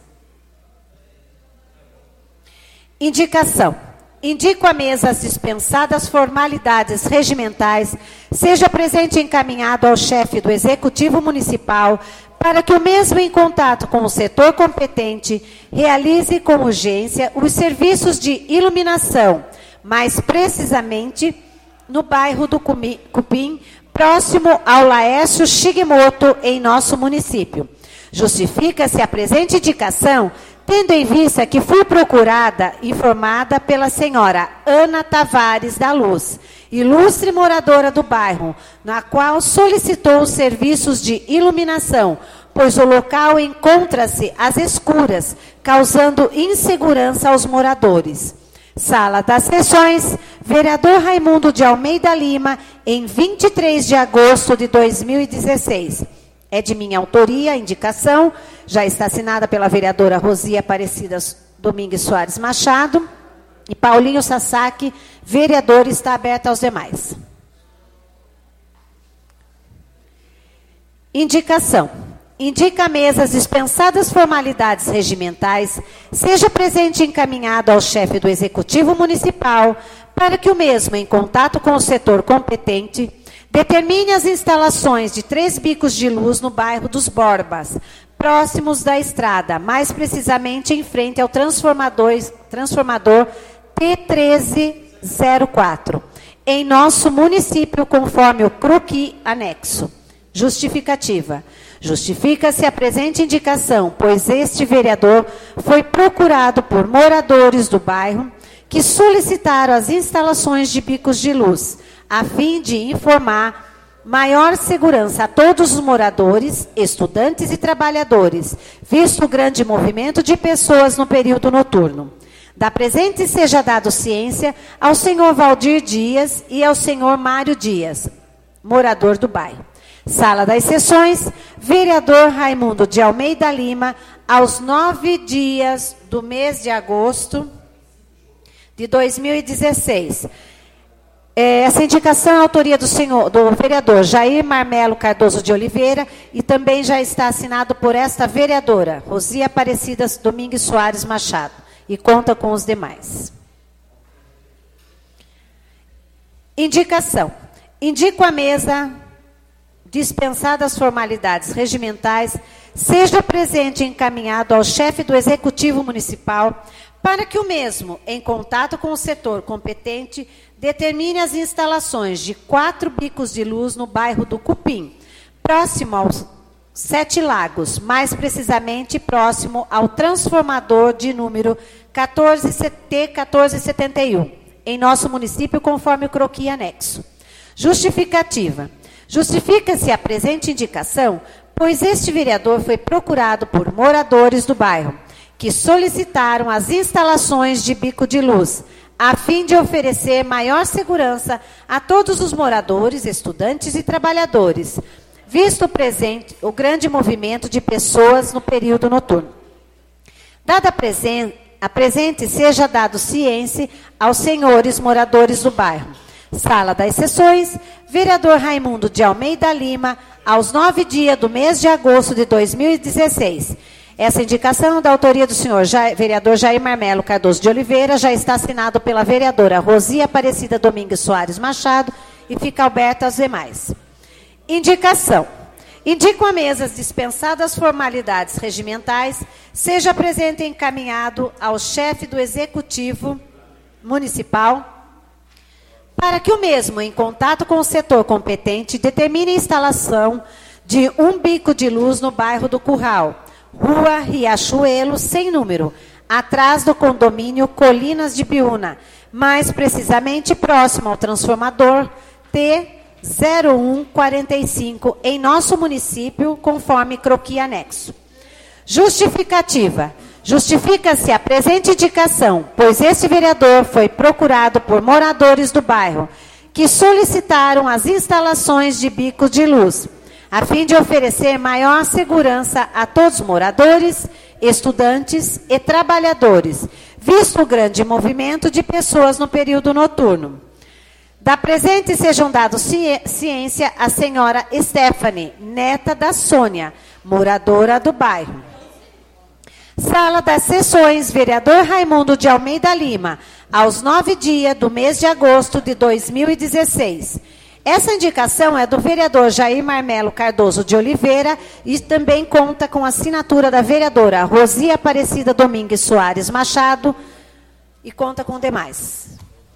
Indicação. Indico a mesa as dispensadas formalidades regimentais, seja presente encaminhado ao chefe do Executivo Municipal, para que o mesmo, em contato com o setor competente, realize com urgência os serviços de iluminação, mais precisamente no bairro do Cupim, próximo ao Laércio Shigimoto, em nosso município. Justifica-se a presente indicação, tendo em vista que fui procurada, informada pela senhora Ana Tavares da Luz, ilustre moradora do bairro, na qual solicitou os serviços de iluminação, pois o local encontra-se às escuras, causando insegurança aos moradores. Sala das Sessões, vereador Raimundo de Almeida Lima, em vinte e três de agosto de dois mil e dezesseis. É de minha autoria a indicação, já está assinada pela vereadora Rosi Aparecida Domingues Soares Machado, e Paulinho Sasaki, vereador, está aberta aos demais. Indicação. Indica a mesa as dispensadas formalidades regimentais, seja presente e encaminhado ao chefe do Executivo Municipal, para que o mesmo, em contato com o setor competente, determine as instalações de três bicos de luz no bairro dos Borbas, próximos da estrada, mais precisamente em frente ao transformador, transformador T treze zero quatro, em nosso município, conforme o croquis anexo. Justificativa. Justifica-se a presente indicação, pois este vereador foi procurado por moradores do bairro que solicitaram as instalações de bicos de luz, a fim de informar maior segurança a todos os moradores, estudantes e trabalhadores, visto o grande movimento de pessoas no período noturno. Da presente seja dado ciência ao senhor Valdir Dias e ao senhor Mário Dias, morador do bairro. Sala das Sessões, vereador Raimundo de Almeida Lima, aos nove dias do mês de agosto de dois mil e dezesseis. Essa indicação é autoria do, senhor, do vereador Jair Marmelo Cardoso de Oliveira e também já está assinado por esta vereadora, Rosia Aparecida Domingues Soares Machado, e conta com os demais. Indicação. Indico a mesa, dispensadas formalidades regimentais, seja presente e encaminhado ao chefe do Executivo Municipal, para que o mesmo, em contato com o setor competente, determine as instalações de quatro bicos de luz no bairro do Cupim, próximo aos Sete Lagos, mais precisamente próximo ao transformador de número T quatorze setenta e um, em nosso município, conforme o croquis anexo. Justificativa. Justifica-se a presente indicação, pois este vereador foi procurado por moradores do bairro, que solicitaram as instalações de bico de luz, a fim de oferecer maior segurança a todos os moradores, estudantes e trabalhadores, visto o presente, o grande movimento de pessoas no período noturno. Dada a, presen a presente, seja dado ciência aos senhores moradores do bairro. Sala das Sessões, vereador Raimundo de Almeida Lima, aos nove dias do mês de agosto de dois mil e dezesseis. Essa indicação da autoria do senhor ja, vereador Jair Marmelo Cardoso de Oliveira já está assinado pela vereadora Rosia Aparecida Domingues Soares Machado e fica aberta aos demais. Indicação. Indico a mesa as dispensadas formalidades regimentais, seja presente e encaminhado ao chefe do Executivo Municipal, para que o mesmo, em contato com o setor competente, determine a instalação de um bico de luz no bairro do Curral, Rua Riachuelo, sem número, atrás do condomínio Colinas de Biúna, mais precisamente próximo ao transformador T zero um quarenta e cinco, em nosso município, conforme croquis anexo. Justificativa. Justifica-se a presente indicação, pois este vereador foi procurado por moradores do bairro, que solicitaram as instalações de bicos de luz, a fim de oferecer maior segurança a todos os moradores, estudantes e trabalhadores, visto o grande movimento de pessoas no período noturno. Da presente sejam dados ciência à senhora Stephanie, neta da Sônia, moradora do bairro. Sala das Sessões, vereador Raimundo de Almeida Lima, aos nove dias do mês de agosto de dois mil e dezesseis. Essa indicação é do vereador Jair Marmelo Cardoso de Oliveira e também conta com a assinatura da vereadora Rosia Aparecida Domingues Soares Machado e conta com demais.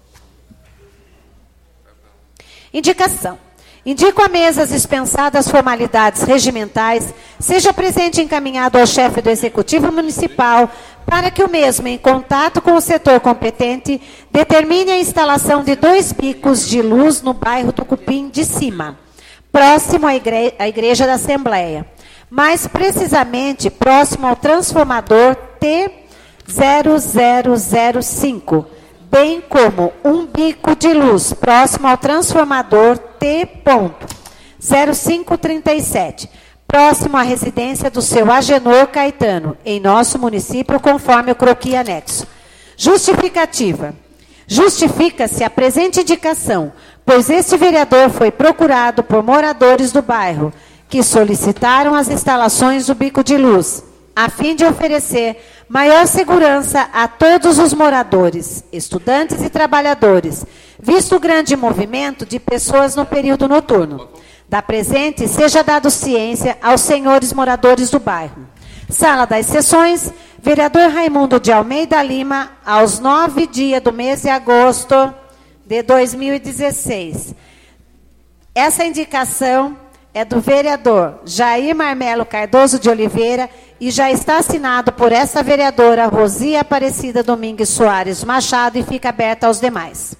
Indicação. Indico a mesa as dispensadas formalidades regimentais, seja presente e encaminhado ao chefe do Executivo Municipal, para que o mesmo, em contato com o setor competente, determine a instalação de dois bicos de luz no bairro do Cupim de Cima, próximo à, igre à Igreja da Assembleia, mais precisamente próximo ao transformador T zero zero zero cinco, bem como um bico de luz próximo ao transformador T zero cinco trinta e sete, próximo à residência do seu Agenor Caetano, em nosso município, conforme o croquis anexo. Justificativa. Justifica-se a presente indicação, pois este vereador foi procurado por moradores do bairro, que solicitaram as instalações do bico de luz, a fim de oferecer maior segurança a todos os moradores, estudantes e trabalhadores, visto o grande movimento de pessoas no período noturno. Da presente, seja dado ciência aos senhores moradores do bairro. Sala das Sessões, vereador Raimundo de Almeida Lima, aos nove dias do mês de agosto de dois mil e dezesseis. Essa indicação é do vereador Jair Marmelo Cardoso de Oliveira e já está assinado por essa vereadora Rosia Aparecida Domingues Soares Machado e fica aberta aos demais.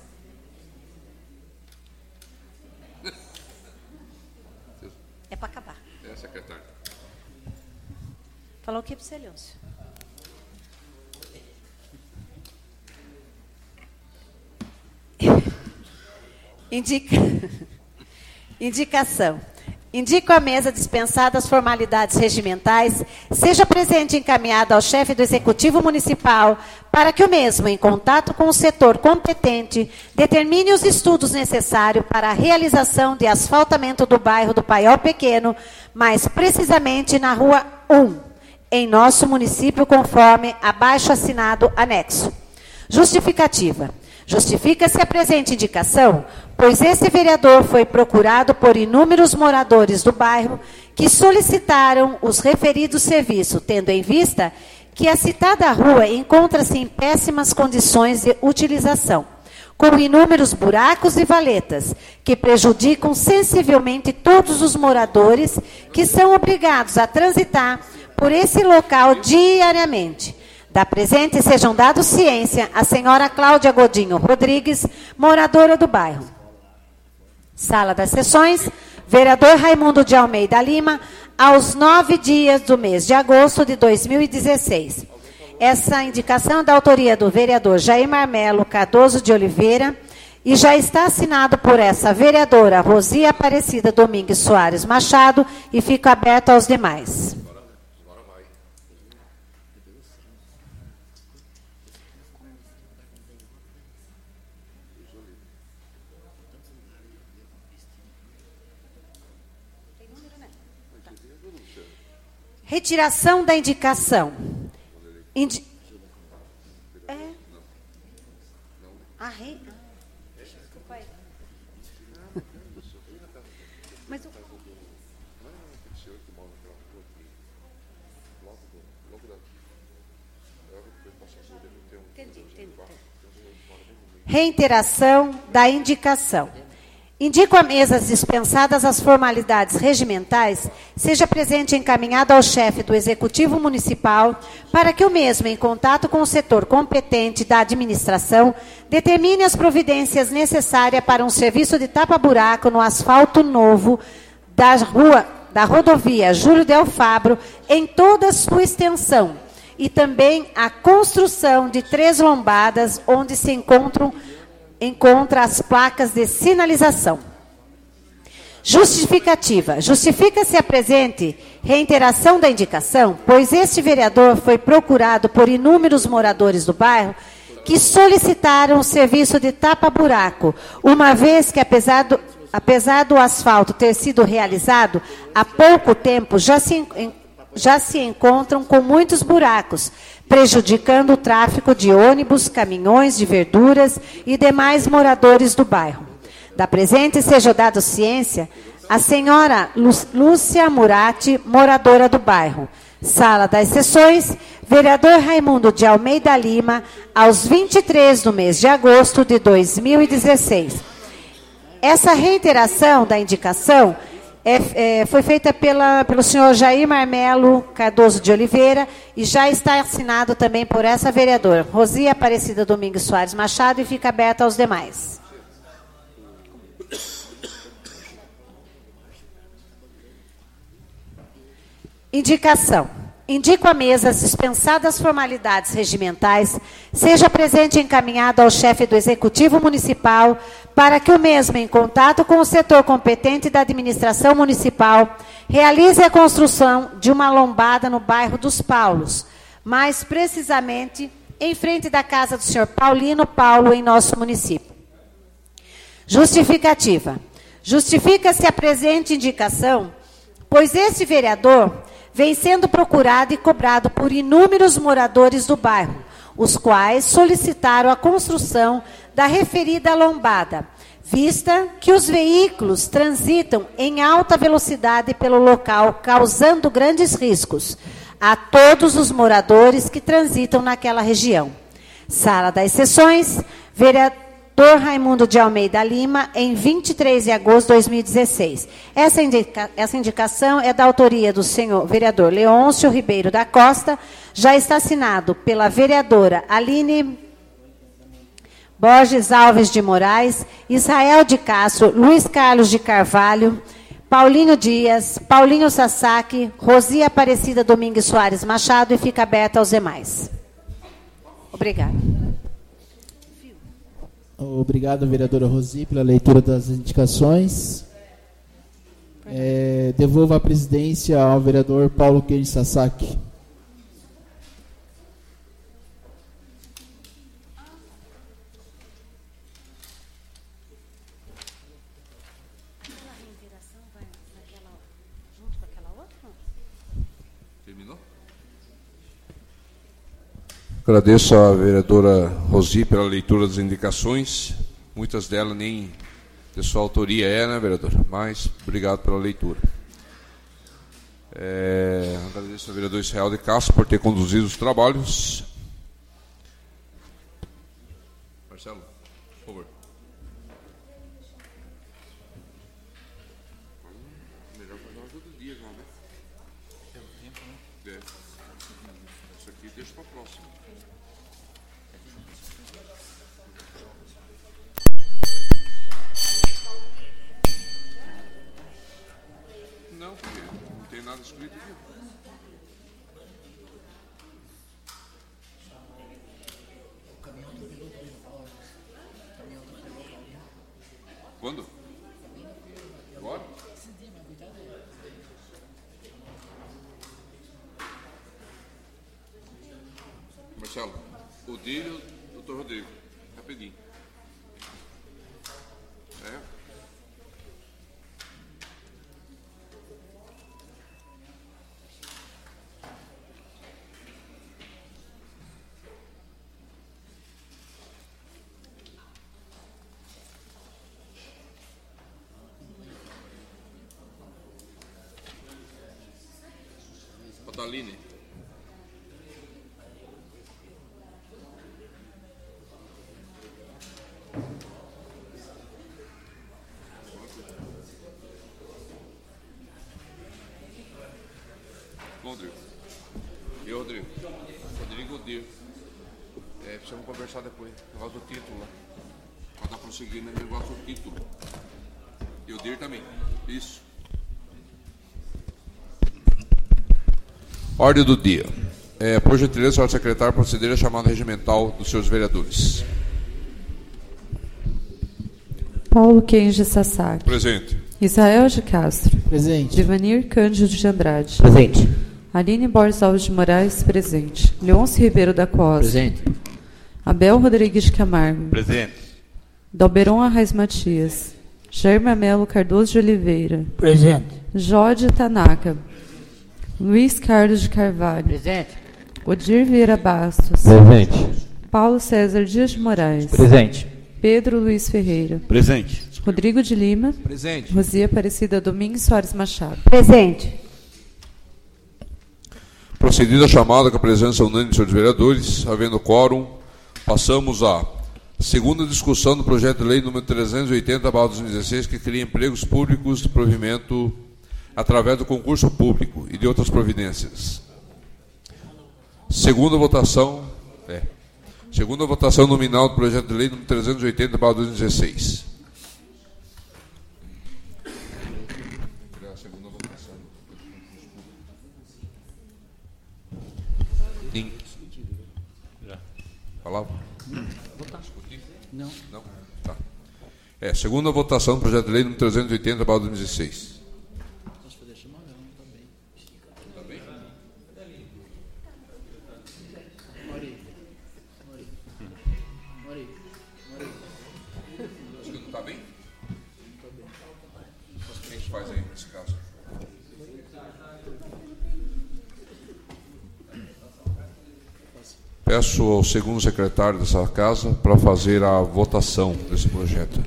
É para acabar. É, secretário. Falou o que para você, Leôncio? Indica... Indicação. Indico à mesa dispensadas as formalidades regimentais, seja presente e encaminhada ao chefe do Executivo Municipal, para que o mesmo, em contato com o setor competente, determine os estudos necessários para a realização de asfaltamento do bairro do Paiol Pequeno, mais precisamente na Rua um, em nosso município, conforme abaixo assinado anexo. Justificativa. Justifica-se a presente indicação, pois esse vereador foi procurado por inúmeros moradores do bairro que solicitaram os referidos serviços, tendo em vista que a citada rua encontra-se em péssimas condições de utilização, com inúmeros buracos e valetas, que prejudicam sensivelmente todos os moradores que são obrigados a transitar por esse local diariamente. Da presente sejam dados ciência a senhora Cláudia Godinho Rodrigues, moradora do bairro. Sala das Sessões, vereador Raimundo de Almeida Lima, aos nove dias do mês de agosto de dois mil e dezesseis. Essa indicação é da autoria do vereador Jair Marmelo Cardoso de Oliveira e já está assinado por essa vereadora Rosia Aparecida Domingues Soares Machado e fica aberto aos demais. Retiração da indicação. Indi... É. Ah, re... Desculpa aí. Mas o... Entendi, entendi. Reiteração da indicação. Indico a mesa dispensadas as formalidades regimentais, seja presente e encaminhado ao chefe do Executivo Municipal, para que o mesmo, em contato com o setor competente da administração, determine as providências necessárias para um serviço de tapa-buraco no asfalto novo da rua, da rodovia Júlio Del Fabro, em toda a sua extensão, e também a construção de três lombadas onde se encontram encontra as placas de sinalização. Justificativa. Justifica-se a presente reiteração da indicação, pois este vereador foi procurado por inúmeros moradores do bairro que solicitaram o serviço de tapa-buraco, uma vez que, apesar do, apesar do asfalto ter sido realizado há pouco tempo, já se, já se encontram com muitos buracos, prejudicando o tráfego de ônibus, caminhões de verduras e demais moradores do bairro. Da presente seja dado ciência a senhora Lúcia Murati, moradora do bairro. Sala das Sessões, vereador Raimundo de Almeida Lima, aos vinte e três do mês de agosto de dois mil e dezesseis. Essa reiteração da indicação É, é, foi feita pela, pelo senhor Jair Marmelo Cardoso de Oliveira e já está assinado também por essa vereadora, Rosia Aparecida Domingues Soares Machado, e fica aberta aos demais. Indicação. Indico a mesa dispensadas as formalidades regimentais, seja presente e encaminhado ao chefe do Executivo Municipal, para que o mesmo, em contato com o setor competente da administração municipal, realize a construção de uma lombada no bairro dos Paulos, mais precisamente em frente da casa do senhor Paulino Paulo, em nosso município. Justificativa. Justifica-se a presente indicação, pois este vereador vem sendo procurado e cobrado por inúmeros moradores do bairro, os quais solicitaram a construção da referida lombada, vista que os veículos transitam em alta velocidade pelo local, causando grandes riscos a todos os moradores que transitam naquela região. Sala das Sessões, vereador Raimundo de Almeida Lima, em vinte e três de agosto de dois mil e dezesseis. Essa, indica, essa indicação é da autoria do senhor vereador Leôncio Ribeiro da Costa, já está assinado pela vereadora Aline Borges Alves de Moraes, Israel de Castro, Luiz Carlos de Carvalho, Paulinho Dias, Paulinho Sasaki, Rosia Aparecida Domingues Soares Machado, e fica aberta aos demais. Obrigada. Obrigado, vereadora Rosi, pela leitura das indicações. É, devolvo a presidência ao vereador Paulo Kenji Sasaki. Agradeço à vereadora Rosi pela leitura das indicações. Muitas delas nem de sua autoria é, né, vereadora? Mas obrigado pela leitura. É, agradeço ao vereador Israel de Castro por ter conduzido os trabalhos. Marcelo, por favor. Melhor fazer uma todo dia, já, né? É. Isso aqui deixa para a próxima. Não, porque não tem nada escrito aqui. Quando? Agora? Marcelo, o dele e o doutor Rodrigo. Rapidinho. É. Otaline. Rodrigo. E o Rodrigo? Rodrigo Odir. É, precisamos conversar depois. Negócio do título lá. Para dar prosseguir no negócio do título. E o Odir também. Isso. Ordem do dia. É, por gentileza, senhora secretária, proceder a chamada regimental dos seus vereadores. Paulo Kenji Sasaki. Presente. Israel de Castro. Presente. Devanir Cândido de Andrade. Presente. Aline Borges Alves de Moraes. Presente. Leôncio Ribeiro da Costa. Presente. Abel Rodrigues de Camargo. Presente. Dalberon Arraes Matias. Germa Melo Cardoso de Oliveira. Presente. Jode Tanaka. Luiz Carlos de Carvalho. Presente. Odir Vieira Bastos. Presente. Paulo César Dias de Moraes. Presente. Pedro Luiz Ferreira. Presente. Rodrigo de Lima. Presente. Rosia Aparecida Domingues Soares Machado. Presente. Procedida a chamada com a presença unânime dos senhores vereadores, havendo quórum, passamos à segunda discussão do projeto de lei número trezentos e oitenta barra dois mil e dezesseis, que cria empregos públicos de provimento através do concurso público e de outras providências. Segunda votação, é, segunda votação nominal do projeto de lei número trezentos e oitenta barra dois mil e dezesseis. Palavra? Discutir? Não. Não? Tá. É, segunda votação do projeto de lei número trezentos e oitenta barra dois mil e dezesseis. Está bem? Acho que não está bem? O que a gente faz aí nesse caso? Peço ao segundo secretário dessa casa para fazer a votação desse projeto.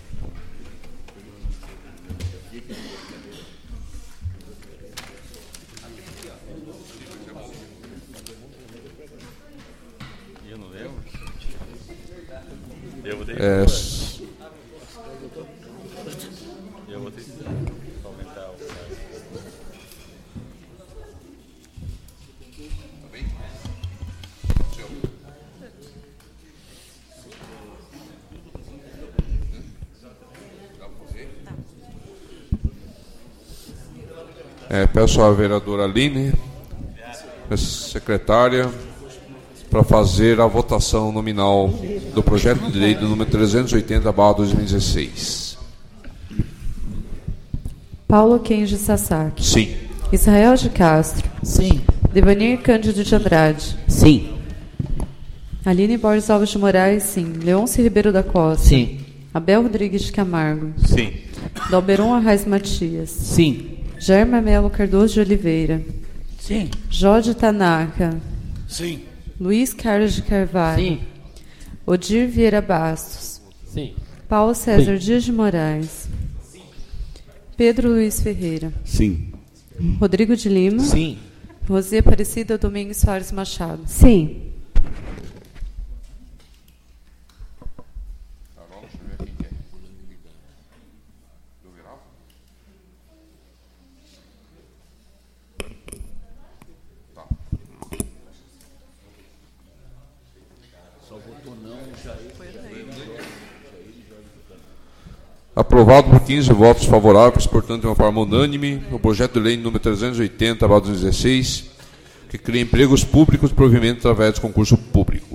É, É, peço à vereadora Aline, secretária, para fazer a votação nominal do projeto de lei do número trezentos e oitenta barra dois mil e dezesseis. Paulo Kenji Sasaki. Sim. Israel de Castro. Sim. Devanir Cândido de Andrade. Sim. Aline Borges Alves de Moraes, sim. Leôncio Ribeiro da Costa. Sim. Abel Rodrigues de Camargo. Sim. Dalberon Arraes Matias. Sim. Germa Melo Cardoso de Oliveira. Sim. Jorge Tanaka. Sim. Luiz Carlos de Carvalho. Sim. Odir Vieira Bastos. Sim. Paulo César Sim. Dias de Moraes. Pedro Luiz Ferreira. Sim. Rodrigo de Lima. Sim. Rosia Aparecida Domingues Soares Machado. Sim. Aprovado por quinze votos favoráveis, portanto, de uma forma unânime, o projeto de lei número trezentos e oitenta barra dois mil e dezesseis, que cria empregos públicos de provimento através de concurso público.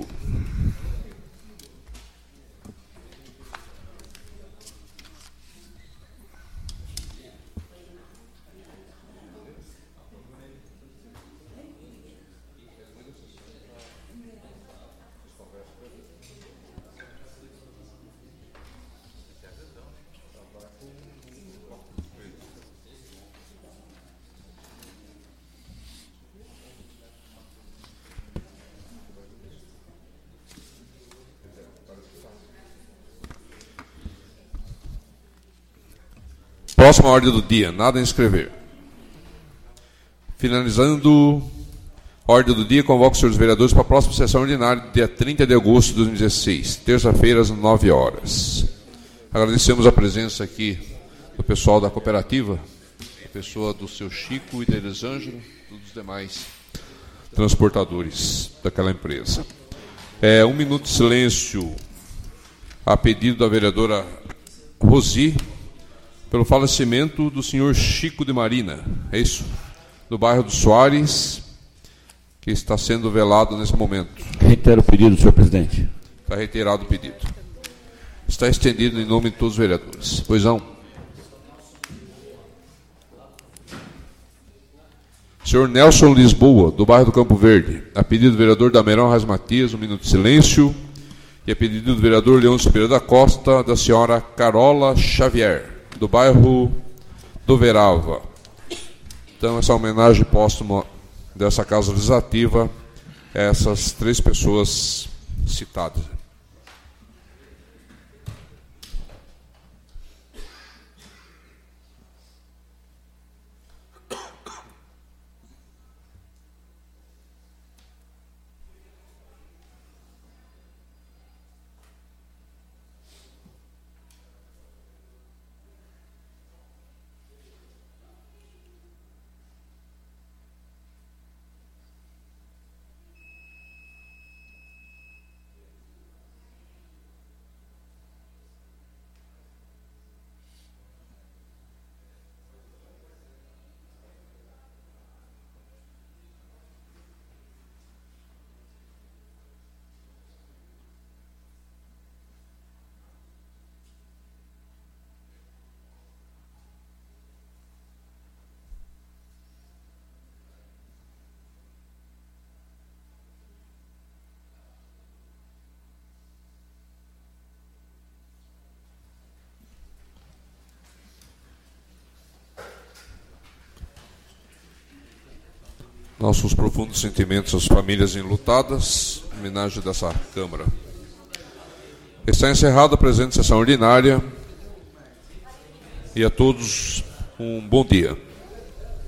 Próxima ordem do dia, nada a inscrever. Finalizando a ordem do dia, convoco os senhores vereadores para a próxima sessão ordinária, dia trinta de agosto de dois mil e dezesseis, terça-feira, às nove horas. Agradecemos a presença aqui do pessoal da cooperativa, a pessoa do seu Chico e da Elisângela, e dos demais transportadores daquela empresa. É, um minuto de silêncio a pedido da vereadora Rosi, pelo falecimento do senhor Chico de Marina, é isso? Do bairro do Soares, que está sendo velado nesse momento. Reitero o pedido, senhor presidente. Está reiterado o pedido. Está estendido em nome de todos os vereadores. Pois não. Senhor Nelson Lisboa, do bairro do Campo Verde, a pedido do vereador Damerão Arraes Matias, um minuto de silêncio. E a pedido do vereador Leôncio Pereira da Costa, da senhora Carola Xavier, do bairro do Verava. Então, essa homenagem póstuma dessa Casa Legislativa a essas três pessoas citadas. Nossos profundos sentimentos às famílias enlutadas homenagem dessa Câmara. Está encerrada a presente sessão ordinária e a todos um bom dia.